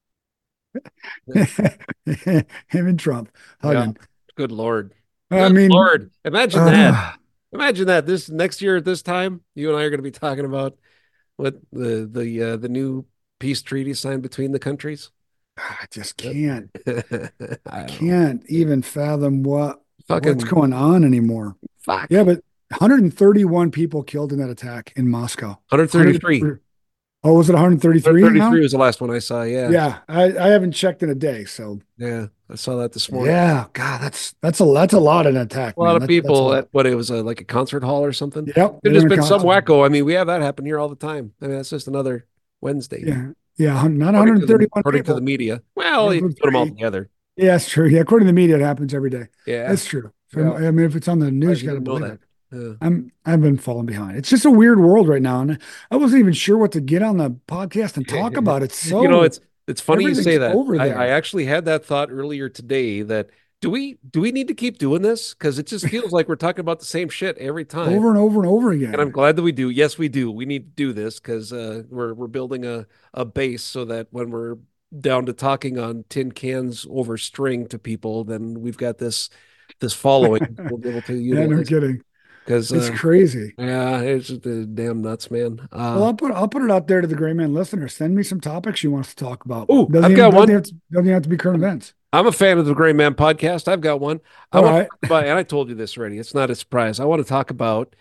Him and Trump Yeah. hugging. Good Lord. I Good mean, Lord. Imagine that. uh, Imagine that. This next year at this time, you and I are going to be talking about what the the uh, the new peace treaty signed between the countries. I just Yep. can't I don't know. can't even fathom what Fucking what's going on anymore. fuck. Yeah, but one hundred thirty-one people killed in that attack in Moscow. one thirty-three. Oh, was it one thirty-three now? one thirty-three was the last one I saw. Yeah. Yeah, I, I haven't checked in a day, so Yeah. I saw that this morning. yeah, God, that's that's a that's a lot in an attack. A lot man. of That- that's a people lot. at what it was uh, like a concert hall or something. Yep, There's just they're in been some concert. wacko. I mean, we have that happen here all the time. I mean, that's just another Wednesday. Yeah, yeah, hun- not According to the, one thirty-one according to people. the media. Well, you one put them all thirty. together. Yeah, it's true. Yeah, according to the media, it happens every day. Yeah. That's true. So, Yeah. I mean, if it's on the I news, you got to didn't know believe that. it. Yeah. I'm I've been falling behind. It's just a weird world right now, and I wasn't even sure what to get on the podcast and talk about. It's so You know, it's it's funny you say everything's that. over I, there. I actually had that thought earlier today that do we do we need to keep doing this? Because it just feels like we're talking about the same shit every time. over and over and over again. And I'm glad that we do. Yes, we do. We need to do this because uh, we're we're building a, a base so that when we're down to talking on tin cans over string to people, then we've got this this following we'll be able to Yeah, no utilize. kidding. Because It's uh, crazy. yeah, it's just the damn nuts, man. Well, Uh, I'll put I'll put it out there to the Gray Man listeners. Send me some topics you want us to talk about. Ooh, Doesn't I've even, got doesn't one. Have to, doesn't even have to be current events. I'm a fan of the Gray Man podcast. I've got one. I All want right. to talk about, and I told you this already. It's not a surprise. I want to talk about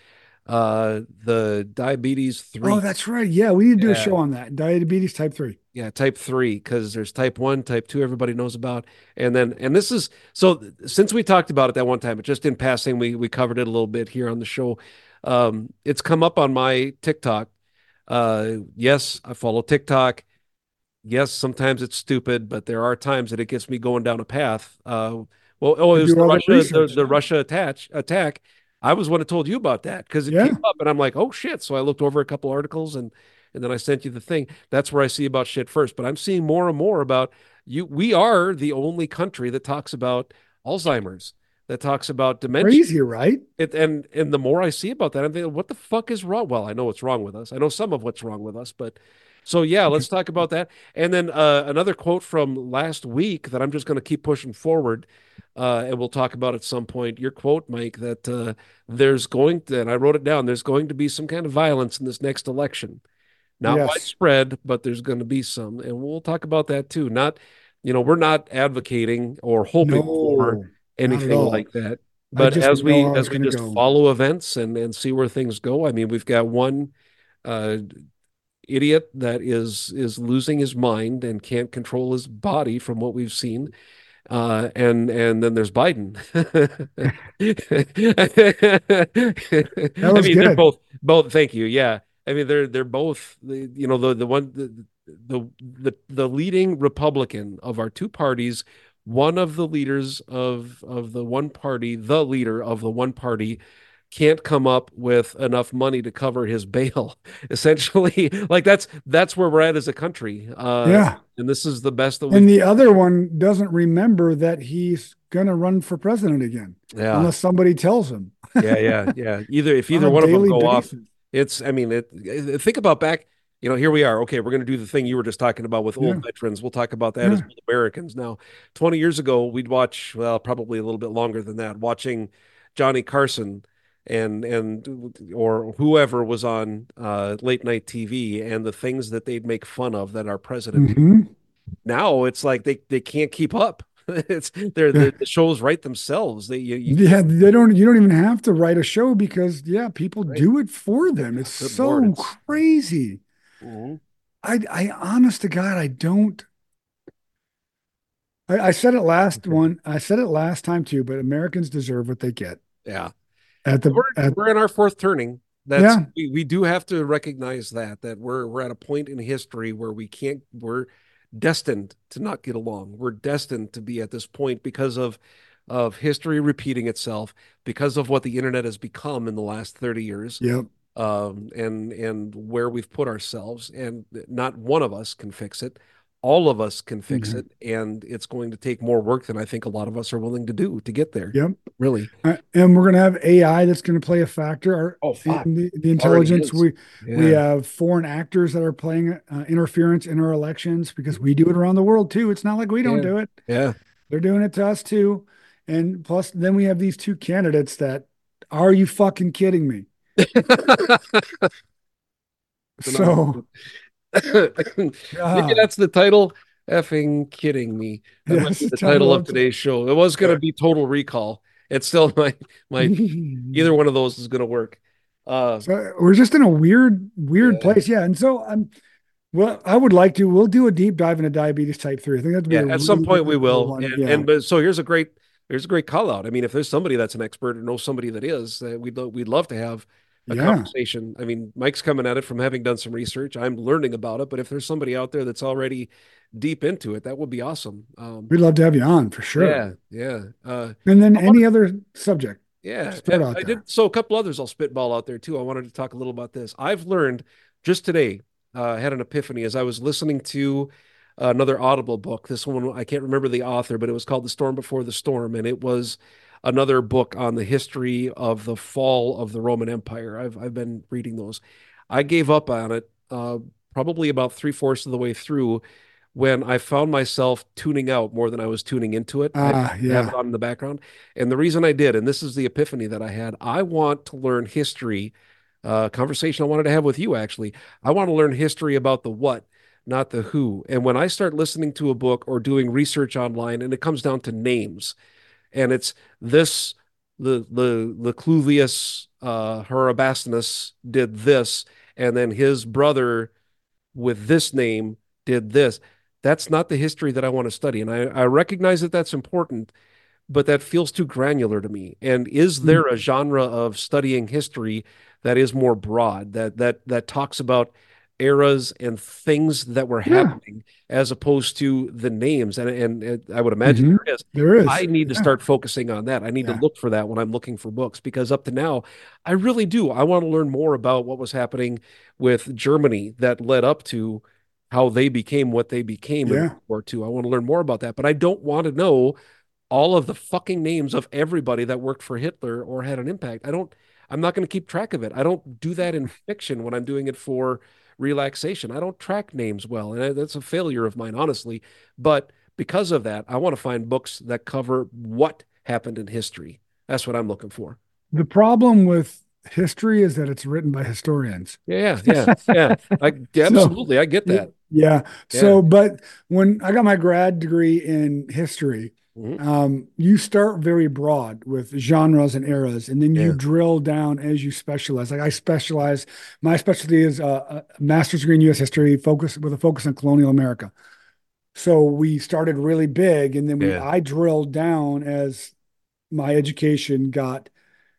uh, the diabetes three. Oh, that's right. Yeah, we need to do a Yeah. show on that. Diabetes type three. Yeah, type three, because there's type one, type two, everybody knows about. And then, and this is so since we talked about it that one time, but just in passing, we we covered it a little bit here on the show. Um, it's come up on my TikTok. Uh, yes, I follow TikTok. Yes, sometimes it's stupid, but there are times that it gets me going down a path. Uh, well, oh, it You was do the all the Russia, the, research, the yeah. Russia attach attack. I was one that told you about that because it Yeah. came up, and I'm like, oh shit. So I looked over a couple articles, and and then I sent you the thing. That's where I see about shit first. But I'm seeing more and more about you. We are the only country that talks about Alzheimer's, that talks about dementia. Crazy, right? It, and and the more I see about that, I'm thinking, what the fuck is wrong? Well, I know what's wrong with us. I know some of what's wrong with us, but So yeah, let's talk about that. And then uh, another quote from last week that I'm just going to keep pushing forward, uh, and we'll talk about at some point. Your quote, Mike, that uh, there's going to, and I wrote it down, there's going to be some kind of violence in this next election. Not Yes. widespread, but there's going to be some, and we'll talk about that too. Not, you know, we're not advocating or hoping for No, not at anything all. like that. I But just as know we how it's as we going to just go. follow events and and see where things go, I mean, we've got one uh, idiot that is is losing his mind and can't control his body from what we've seen. Uh, and and then there's Biden. That I was mean, they're good. both both. Thank you. Yeah. I mean, they're they're both. You know, the the one the the the, the leading Republican of our two parties. One of the leaders of of the one party, the leader of the one party, can't come up with enough money to cover his bail. Essentially, like that's that's where we're at as a country. Uh, Yeah. and this is the best that we've. And the other one doesn't remember that he's going to run for president again, Yeah. unless somebody tells him Yeah, yeah, yeah. Either if on either a one of them daily go off, basis. it's I mean, it, think about back, you know, here we are. Okay, we're going to do the thing you were just talking about with Yeah. old veterans. We'll talk about that as Yeah. old Americans. Now, twenty years ago, we'd watch, well, probably a little bit longer than that, watching Johnny Carson and and or whoever was on uh, late night T V and the things that they'd make fun of that our president. Hmm. Now it's like they they can't keep up. It's they're, Yeah. they're the shows write themselves. They you, you Yeah. They don't, you don't even have to write a show because, yeah, people right. do it for them. It's Good Lord, so it's crazy. mhm. I, I, honest to God, I don't. I, I said it last one. I said it last time too, but Americans deserve what they get Yeah. at the, We're at, we're in our fourth turning. That's yeah. we, we do have to recognize that that we're we're at a point in history where we can't we're destined to not get along. We're destined to be at this point because of of history repeating itself, because of what the internet has become in the last thirty years, Yep. um, and and where we've put ourselves, and not one of us can fix it. All of us can fix Mhm. it, and it's going to take more work than I think a lot of us are willing to do to get there. Yep. Really. Uh, and we're going to have A I that's going to play a factor our, Oh, in fuck. the, the Already intelligence. is. We we Yeah. have foreign actors that are playing uh, interference in our elections because we do it around the world too. It's not like we don't Yeah. do it. Yeah. They're doing it to us too. And plus, then we have these two candidates that, are you fucking kidding me? So, Maybe yeah, that's the title. Effing kidding me. That yeah, might that's be the the title title of of today's show. It was going to be Total Recall. It still might, might either one of those is going to work. Uh, so we're just in a weird, weird yeah. place. Yeah. And so I'm, well, I would like to, we'll do a deep dive into diabetes type three. I think that'd be Yeah, a at some really, point we really cool will. one. And Yeah. and but so here's a great here's a great call out. I mean, if there's somebody that's an expert or knows somebody that is, uh, we'd lo- we'd love to have a Yeah. conversation. I mean, Mike's coming at it from having done some research. I'm learning about it, but if there's somebody out there that's already deep into it, that would be awesome. Um, We'd love to have you on for sure. yeah, yeah. Uh, And then I wanted, any other subject, yeah, start I out there. did. So a couple others I'll spitball out there too. I wanted to talk a little about this. I've learned just today, uh, I had an epiphany as I was listening to another Audible book. This one, I can't remember the author, but it was called The Storm Before the Storm. And it was another book on the history of the fall of the Roman Empire. I've, I've been reading those. I gave up on it uh, probably about three fourths of the way through when I found myself tuning out more than I was tuning into it. I Ah, have it yeah. on in the background. And the reason I did, and this is the epiphany that I had, I want to learn history, uh, conversation I wanted to have with you actually. I want to learn history about the what, not the who. And when I start listening to a book or doing research online, and it comes down to names, and it's this, the the the Cluvius uh, Horobastanus did this, and then his brother with this name did this. That's not the history that I want to study. And I, I recognize that that's important, but that feels too granular to me. And is Mm. there a genre of studying history that is more broad, that that that talks about eras and things that were Yeah. happening as opposed to the names? And and, and I would imagine Hmm. there is. There is. I need to Yeah. start focusing on that. I need to Yeah. look for that when I'm looking for books because up to now, I really do. I want to learn more about what was happening with Germany that led up to how they became what they became in World Yeah. War Two. I want to learn more about that, but I don't want to know all of the fucking names of everybody that worked for Hitler or had an impact. I don't, I'm not going to keep track of it. I don't do that in fiction when I'm doing it for relaxation. I don't track names well, and that's a failure of mine, honestly. But because of that, I want to find books that cover what happened in history. That's what I'm looking for. The problem with history is that it's written by historians. Yeah, yeah, yeah. I So, absolutely I get that. yeah. Yeah. So, but when I got my grad degree in history, Mhm. um, you start very broad with genres and eras, and then you Yeah. drill down as you specialize. Like I specialize, my specialty is uh, a master's degree in U S history, focus with a focus on colonial America. So we started really big, and then we Yeah. I drilled down as my education got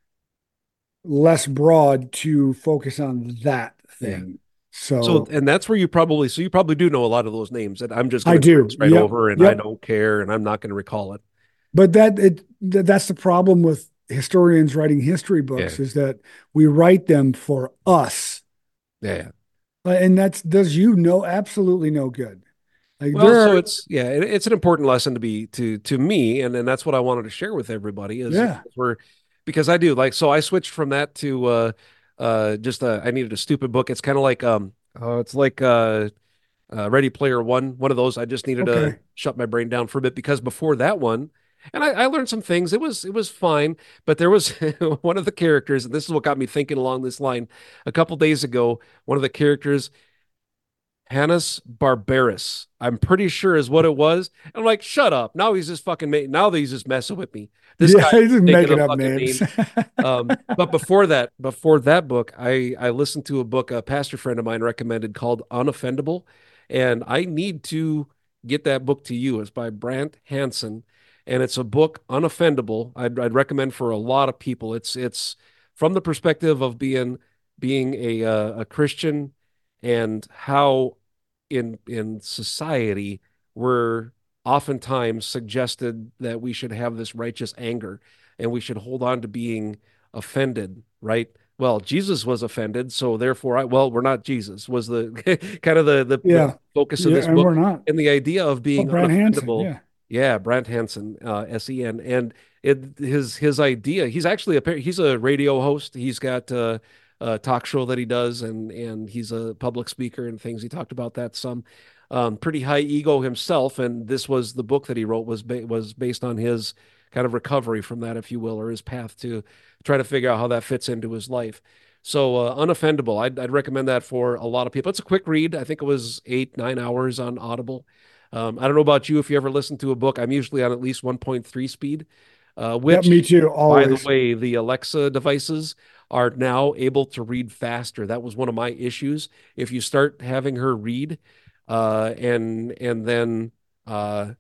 less broad to focus on that Yeah. thing. So, So and that's where you probably, so you probably do know a lot of those names that I'm just I going to do. glance right Yep. over and I Yep. don't care and I'm not going to recall it. But that it th- that's the problem with historians writing history Yeah. books is that we write them for us. Yeah. Uh, And that's does you no absolutely no good. Like Well, there so are, it's, yeah, it, it's an important lesson to be, to, to me. And then that's what I wanted to share with everybody is yeah. we're, because I do like, so I switched from that to, uh, uh, just, uh, I needed a stupid book. It's kind of like, um, uh, it's like, uh, uh, Ready Player One, one of those. I just needed to Okay. shut my brain down for a bit because before that one, and I, I learned some things. It was it was fine, but there was one of the characters, and this is what got me thinking along this line. A couple days ago, one of the characters, Hannes Barbarus, I'm pretty sure is what it was. I'm like, shut up. Now he's just fucking ma- now that he's just messing with me. This Yeah, guy he's just making making up up fucking names. names. Um, but before that, before that book, I I listened to a book a pastor friend of mine recommended called Unoffendable, and I need to get that book to you. It's by Brant Hansen, and it's a book unoffendable. I'd I'd recommend for a lot of people. It's it's from the perspective of being being a uh, a Christian and how in in society we're oftentimes suggested that we should have this righteous anger and we should hold on to being offended, right? Well, Jesus was offended, so therefore, I well, we're not Jesus. Was the kind of the, the the Yeah. focus of Yeah, this and book, we're not. and the idea of Oh, being Brand Hansen. unoffendable. Yeah. Yeah, Brant Hansen, uh, S E N, and it his his idea. He's actually a he's a radio host. He's got uh, a talk show that he does, and and he's a public speaker and things. He talked about that some. Um, pretty high ego himself, and this was the book that he wrote was ba was based on his kind of recovery from that, if you will, or his path to try to figure out how that fits into his life. So, uh, Unoffendable, I'd, I'd recommend that for a lot of people. It's a quick read. I think it was eight, nine hours on Audible. Um, I don't know about you if you ever listen to a book. I'm usually on at least one point three speed, uh, Yep, me which, too, by the always. way, the Alexa devices are now able to read faster. That was one of my issues. If you start having her read, uh, and and then uh,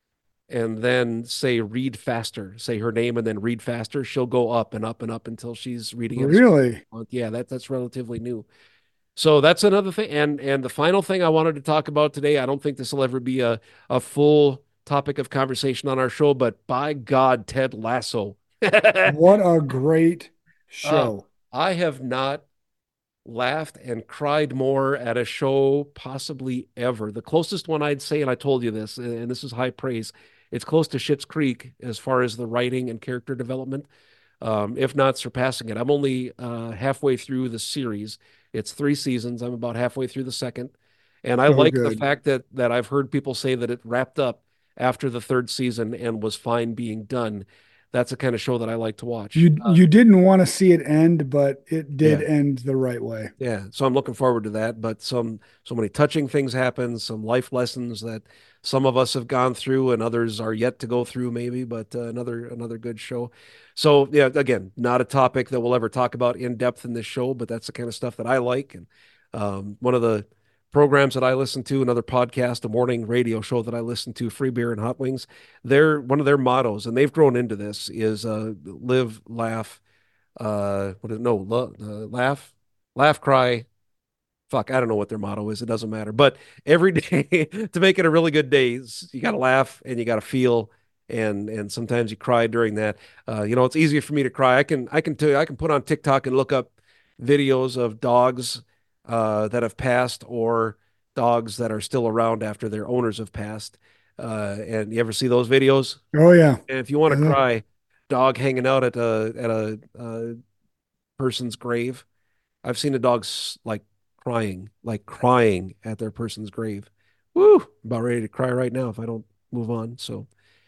and then say read faster, say her name and then read faster, she'll go up and up and up until she's reading at a certain Really? month. Yeah, that that's relatively new. So that's another thing. And and the final thing I wanted to talk about today, I don't think this will ever be a a full topic of conversation on our show, but by God, Ted Lasso. What a great uh, show. I have not laughed and cried more at a show possibly ever. The closest one I'd say, and I told you this, and this is high praise, it's close to Schitt's Creek as far as the writing and character development, um, if not surpassing it. I'm only uh, halfway through the series. It's three seasons. I'm about halfway through the second, and I So like the good. fact that that I've heard people say that it wrapped up after the third season and was fine being done. That's the kind of show that I like to watch. You Uh, you didn't want to see it end, but it did yeah. end the right way. Yeah, so I'm looking forward to that. But some so many touching things happen, some life lessons that some of us have gone through and others are yet to go through, maybe. But uh, another another good show. So yeah, again, not a topic that we'll ever talk about in depth in this show, but that's the kind of stuff that I like. And um, one of the programs that I listen to, another podcast, a morning radio show that I listen to, Free Beer and Hot Wings. They're one of their mottos, and they've grown into this is uh, live, laugh, uh, what is no, lo- uh, laugh, laugh, cry, fuck, I don't know what their motto is. It doesn't matter. But every day to make it a really good day, you got to laugh and you got to feel. And and sometimes you cry during that. Uh, you know, it's easier for me to cry. I can I can tell you, I can put on TikTok and look up videos of dogs uh, that have passed or dogs that are still around after their owners have passed. Uh, and you ever see those videos? Oh yeah. And if you want to Yeah. cry, dog hanging out at a at a, uh person's grave. I've seen a dog like crying, like crying at their person's grave. Woo! I'm about ready to cry right now if I don't move on. So,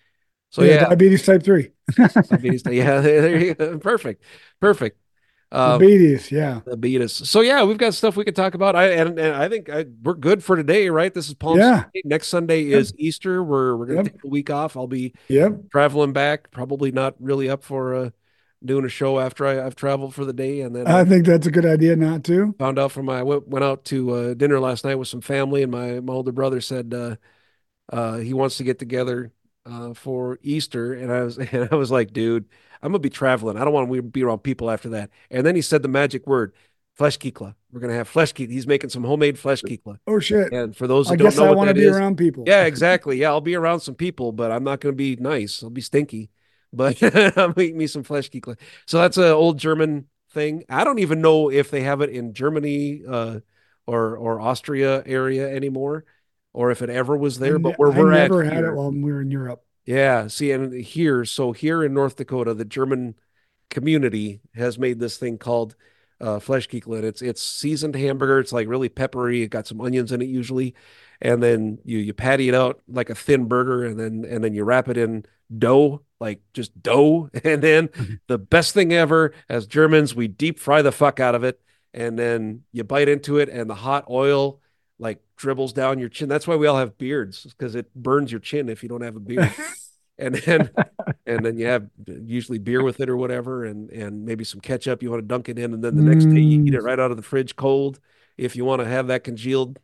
so Yeah, yeah, diabetes type three. diabetes. Yeah, there you go. Perfect, perfect. Um, Diabetes, yeah. the beat us. So yeah, we've got stuff we could talk about. I and, and I think I, we're good for today, right? This is Palm Yeah. Sunday. Next Sunday Yep. is Easter. We're we're gonna Yep. take a week off. I'll be Yep. traveling back. Probably not really up for uh, doing a show after I, I've traveled for the day, and then I I think that's a good idea not to. found out from my I went went out to uh, dinner last night with some family, and my my older brother said uh, uh, he wants to get together uh, for Easter, and I was and I was like, dude, I'm gonna be traveling. I don't want to be around people after that. And then he said the magic word, fleshkikla. We're gonna have fleshkikla. He's making some homemade fleshkikla. Oh shit. And for those I that don't guess know I what want to that be is, around people. yeah, exactly. Yeah, I'll be around some people, but I'm not gonna be nice. I'll be stinky. But I'm eating me some fleshkikla. So that's an old German thing. I don't even know if they have it in Germany uh, or or Austria area anymore, or if it ever was I, there. But ne where I we're at never had it here, while we were in Europe. yeah. See, and here, so here in North Dakota, the German community has made this thing called uh, Fleshkikla. It's it's seasoned hamburger. It's like really peppery. It got some onions in it usually, and then you you patty it out like a thin burger, and then and then you wrap it in dough, like just dough. And then the best thing ever, as Germans, we deep fry the fuck out of it, and then you bite into it, and the hot oil like dribbles down your chin. That's why we all have beards, because it burns your chin if you don't have a beard. And then and then you have usually beer with it or whatever, and and maybe some ketchup you want to dunk it in, and then the next day you eat Mm, it right out of the fridge cold if you want to have that congealed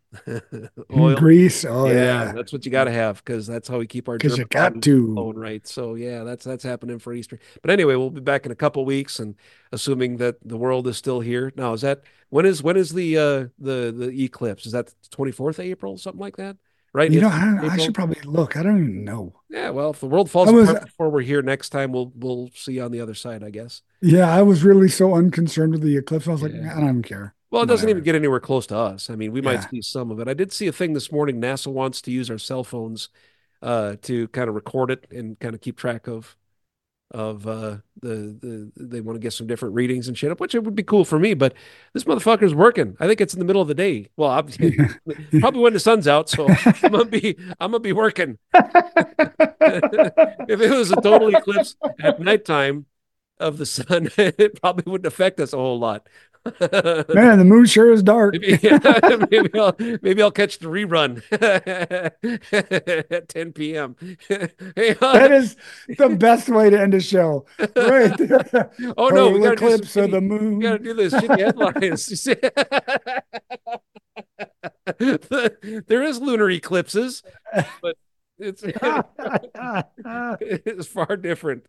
oil. Greece. Oh Yeah, yeah. that's what you got to have, because that's how we keep our Because you German got bodies to. flowing right. So yeah, that's that's happening for Easter. But anyway, we'll be back in a couple weeks, and assuming that the world is still here. Now, is that when is when is the uh the the eclipse? Is that the twenty-fourth of April, something like that? Right? You know, It's I, I should April. probably look. I don't even know. Yeah, well, if the world I falls was, apart before we're here next time, we'll we'll see on the other side, I guess. yeah, I was really so unconcerned with the eclipse. I was like, Yeah. "Nah, I don't even care. Well, it doesn't even Whatever." get anywhere close to us. I mean, we might Yeah. see some of it. I did see a thing this morning. NASA wants to use our cell phones uh, to kind of record it and kind of keep track of of uh, the the. They want to get some different readings and shit, which it would be cool for me. But this motherfucker's working. I think it's in the middle of the day. Well, I'm, probably when the sun's out, so I'm gonna be I'm gonna be working. If it was a total eclipse at nighttime of the sun, it probably wouldn't affect us a whole lot. Man, the moon sure is dark. Maybe, yeah, maybe I'll maybe I'll catch the rerun at ten p m Hey, That is the best way to end a show. Right there. oh no, we Total gotta do some eclipse of the shitty, we gotta moon. do this shitty headlines. There is lunar eclipses, but it's it's far different.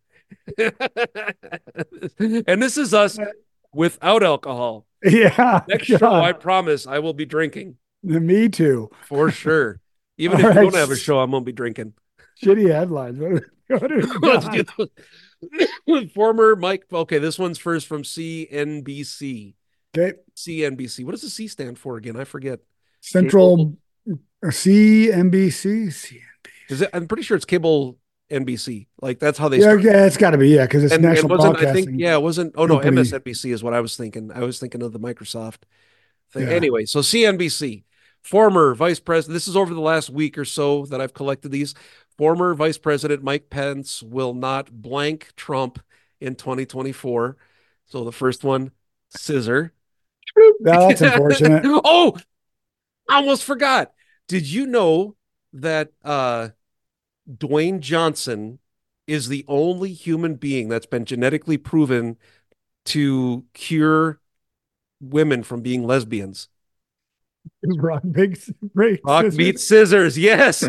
And this is us without alcohol. Yeah. Next show, God. I promise I will be drinking Me too. for sure. Even All if we right. don't have a show, I'm gonna be drinking. Shitty headlines. What do we, what do we Let's got? do those. Former Mike. Okay, this one's first from C N B C. Okay. C N B C. What does the C stand for again? I forget. Central C N B C. C N B C. Is it? I'm pretty sure it's cable N B C. Like that's how they Yeah, started. yeah, it's got to be, yeah, because it's And, and National wasn't I Broadcasting. think yeah, it wasn't. Oh no, Company. M S N B C is what I was thinking. I was thinking of the Microsoft thing. Yeah. Anyway, so C N B C, former Vice President. This is over the last week or so that I've collected these. Former Vice President Mike Pence will not blank Trump in twenty twenty-four. So the first one, scissor. No, that's unfortunate. Oh, I almost forgot. Did you know that uh, Dwayne Johnson is the only human being that's been genetically proven to cure women from being lesbians? Rock big break. Rock beats scissors. Yes.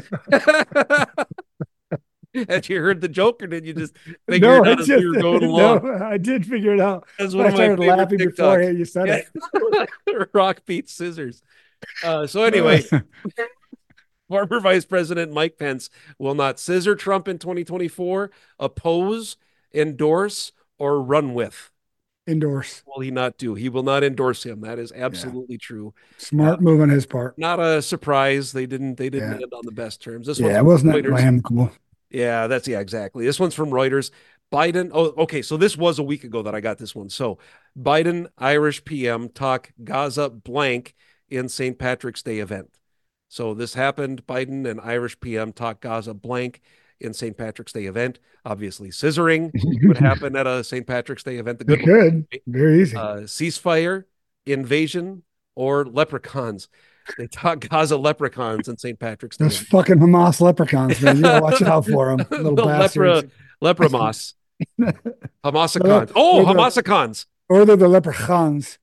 Had you heard the joke, or did you just figure No, it I out as just, we were going along? no, I did figure it out. That's I one of my started favorite laughing before TikToks. you said Yeah. it. Rock beats scissors. Uh, so anyway, former Vice President Mike Pence will not scissor Trump in twenty twenty-four, oppose, endorse, or run with. Endorse. Will he not do? He will not endorse him. That is absolutely yeah. true. Smart uh, move on his part. Not a surprise. They didn't. They didn't yeah. end on the best terms. This yeah, it wasn't that amicable. Yeah, that's yeah, exactly. This one's from Reuters. Biden. Oh, okay. So this was a week ago that I got this one. So Biden, Irish P M talk Gaza blank in Saint Patrick's Day event. So this happened. Biden and Irish P M taught Gaza blank in Saint Patrick's Day event. Obviously, scissoring would happen at a Saint Patrick's Day event. The good it could. Very easy. Uh, ceasefire, invasion, or leprechauns. They taught Gaza leprechauns in Saint Patrick's Day. Those fucking Hamas leprechauns, man. You gotta watch out for them. Little the bastards. lepra, lepramos. Hamasicons. Oh, Hamasicons. Or they're the leprechauns.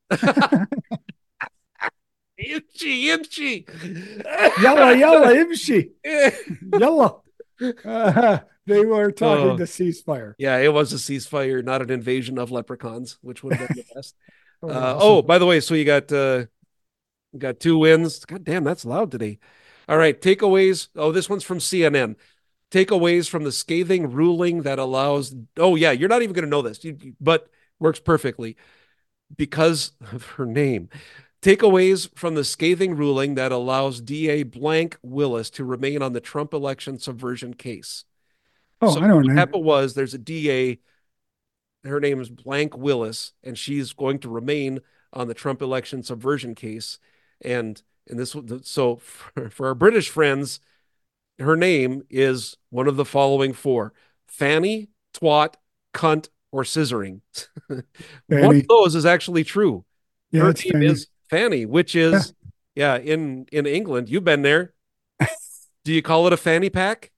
Imchi, imchi. Yalla, yalla, imchi. Yalla. Uh, they were talking Oh. to ceasefire. Yeah, it was a ceasefire, not an invasion of leprechauns, which would have been the best. Oh, Uh, awesome. oh, by the way, so you got uh, you got two wins. God damn, that's loud today. All right, takeaways. Oh, this one's from C N N. Takeaways from the scathing ruling that allows. Oh yeah, you're not even going to know this, you, but works perfectly because of her name. Takeaways from the scathing ruling that allows D A blank Willis to remain on the Trump election subversion case. Oh, So I know her what name. happened was there's a D A, her name is Blank Willis, and she's going to remain on the Trump election subversion case. And and this so for, for our British friends, her name is one of the following four: fanny, twat, cunt, or scissoring. One Fanny. of those is actually true. Yeah, Her it's name Fanny. is Fanny, which is yeah, in in England. You've been there. Do you call it a fanny pack?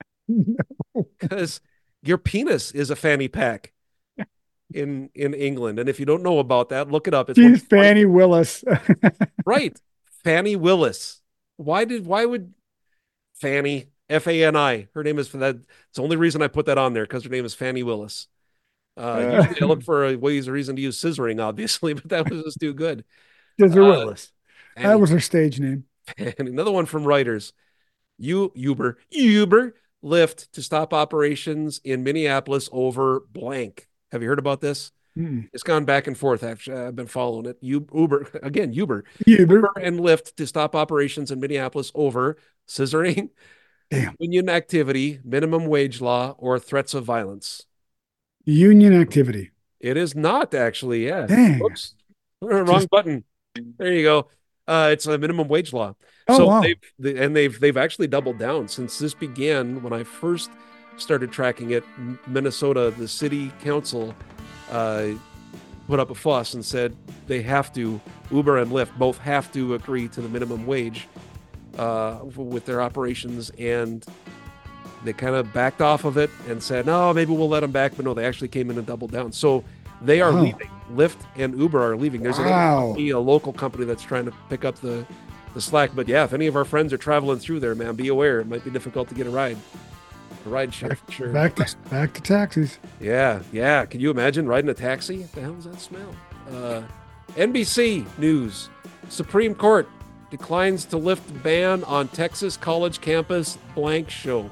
Because your penis is a fanny pack in in England, and if you don't know about that, look it up. It's one She's of the funny- Fanny Willis. right? Fanny Willis. Why did why would Fanny F A N I? Her name is for that. It's the only reason I put that on there because her name is Fanny Willis. Uh, usually I look for a ways a reason to use scissoring, obviously, but that was just too good. Scissor Uh, Willis. That Fanny. was her stage name. And another one from Reuters. U Uber Uber Lyft to stop operations in Minneapolis over blank. Have you heard about this? Mm. It's gone back and forth. Actually, I've been following it. U- Uber again. Uber, Uber. Uber and Lyft to stop operations in Minneapolis over scissoring, Damn. union activity, minimum wage law, or threats of violence. Union activity. It is not actually. Yeah. Dang. Oops. Wrong Just- button. There you go. Uh, it's a minimum wage law. Oh, so wow. they've they, and they've they've actually doubled down since this began. When I first started tracking it, M- Minnesota, the city council uh, put up a fuss and said they have to, Uber and Lyft both have to agree to the minimum wage uh, with their operations, and they kind of backed off of it and said, no, maybe we'll let them back, but no, they actually came in and doubled down. So they are Wow. leaving. Lyft and Uber are leaving. There's another Wow. company, a local company that's trying to pick up the the slack. But yeah, if any of our friends are traveling through there, man, be aware. It might be difficult to get a ride. A ride share, for sure. Back to back to taxis. Yeah, yeah. Can you imagine riding a taxi? What the hell does that smell? Uh, N B C News. Supreme Court declines to lift ban on Texas college campus blank show.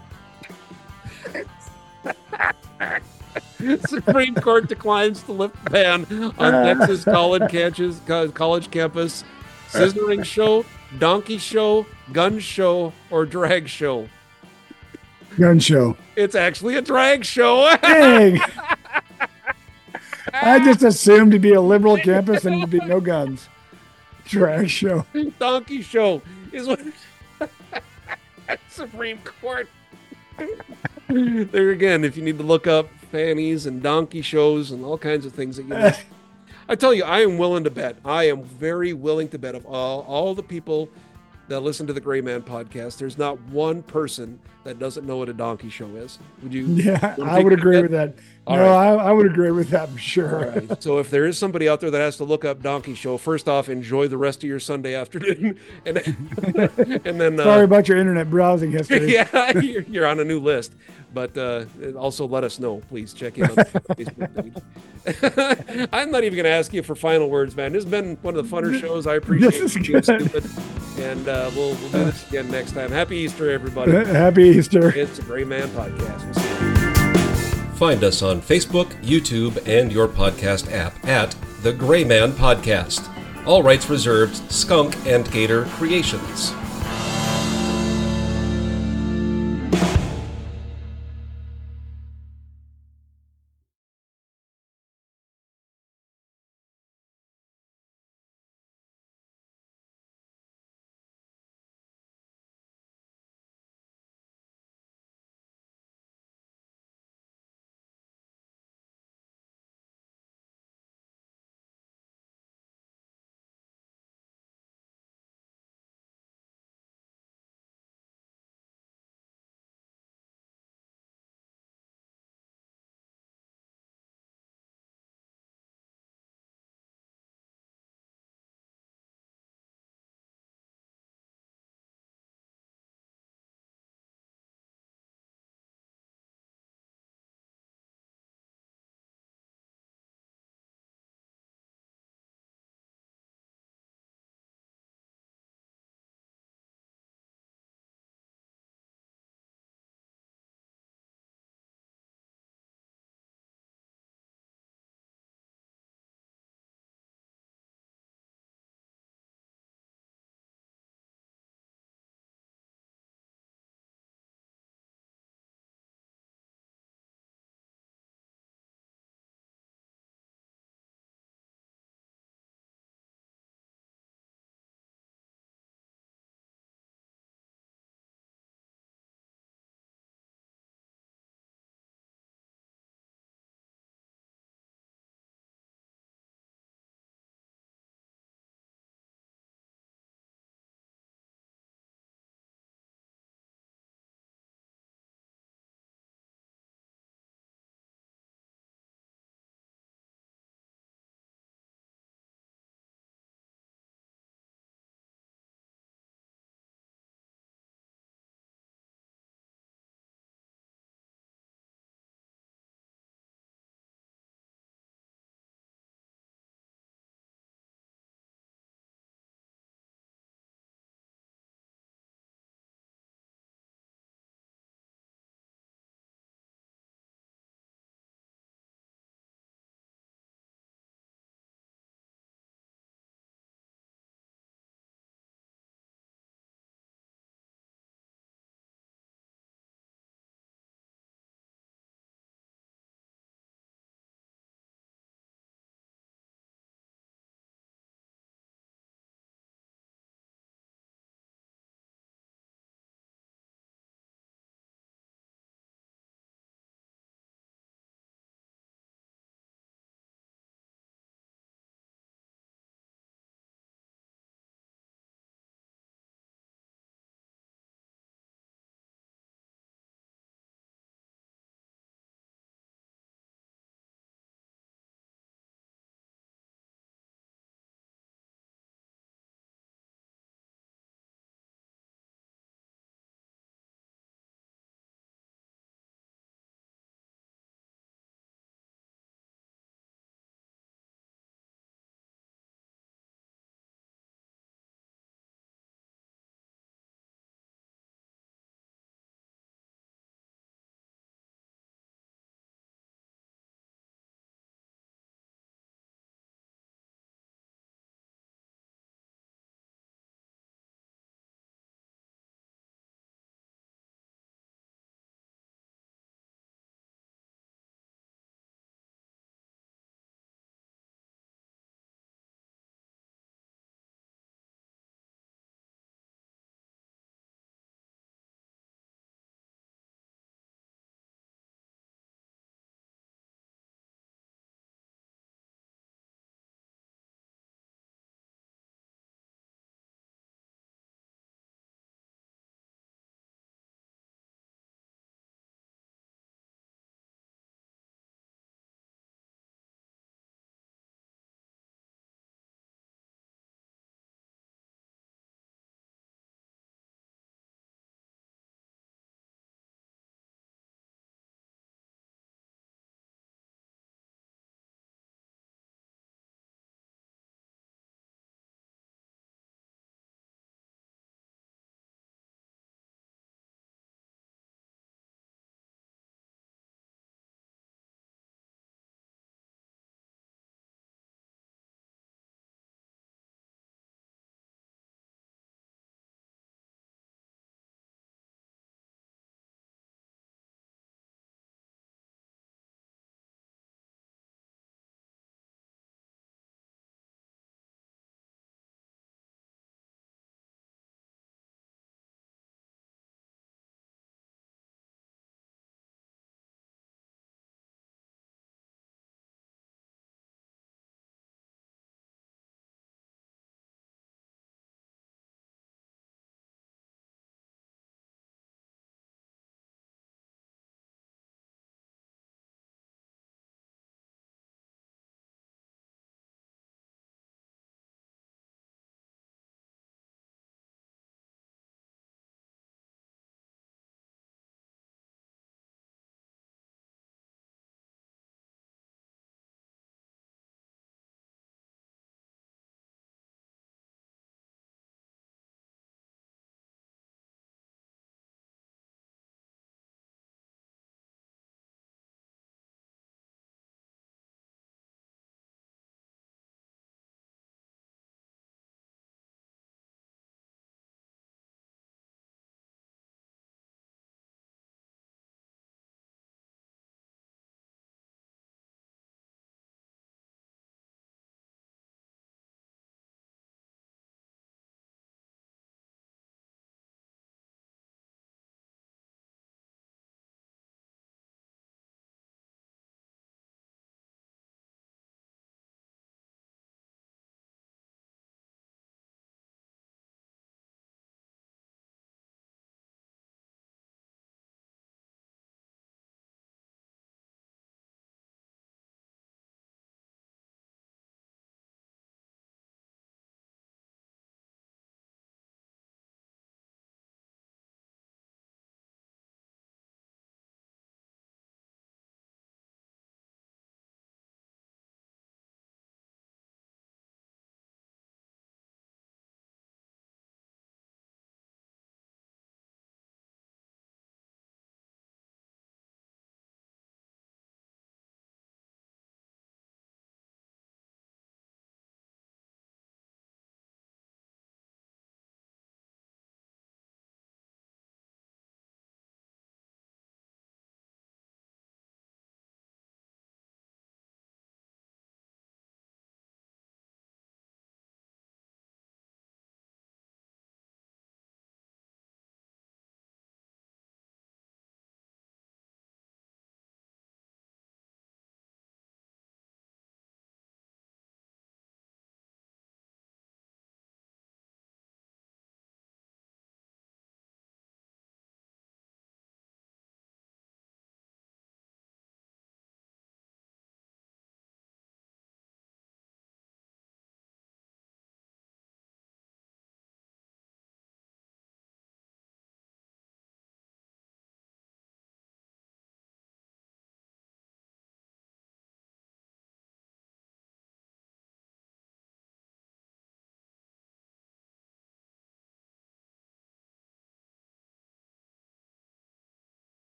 Supreme Court declines to lift ban on Texas college campus, college campus scissoring show, donkey show, gun show, or drag show. Gun show. It's actually a drag show. Dang. I just assumed to be a liberal campus and to be no guns. Drag show. Donkey show is what Supreme Court. There again, if you need to look up fannies and donkey shows and all kinds of things that you know. I tell you, I am willing to bet. I am very willing to bet of all, all the people that listen to the Gray Man podcast, there's not one person that doesn't know what a donkey show is. Would you? Yeah, wanna I take would that agree bet? with that. All no, right. I, I would agree with that for All sure. right. So if there is somebody out there that has to look up donkey show, first off, enjoy the rest of your Sunday afternoon, and and then uh, Sorry about your internet browsing history. yeah, you're, you're on a new list. But uh, also let us know, please. Check in on the Facebook page. I'm not even going to ask you for final words, man. This has been one of the funner shows. I appreciate This is you being good. stupid. And uh, we'll, we'll do this again next time. Happy Easter, everybody. Happy Easter. It's a Gray Man Podcast. We'll see you. Find us on Facebook, YouTube, and your podcast app at The Gray Man Podcast. All rights reserved, Skunk and Gator Creations.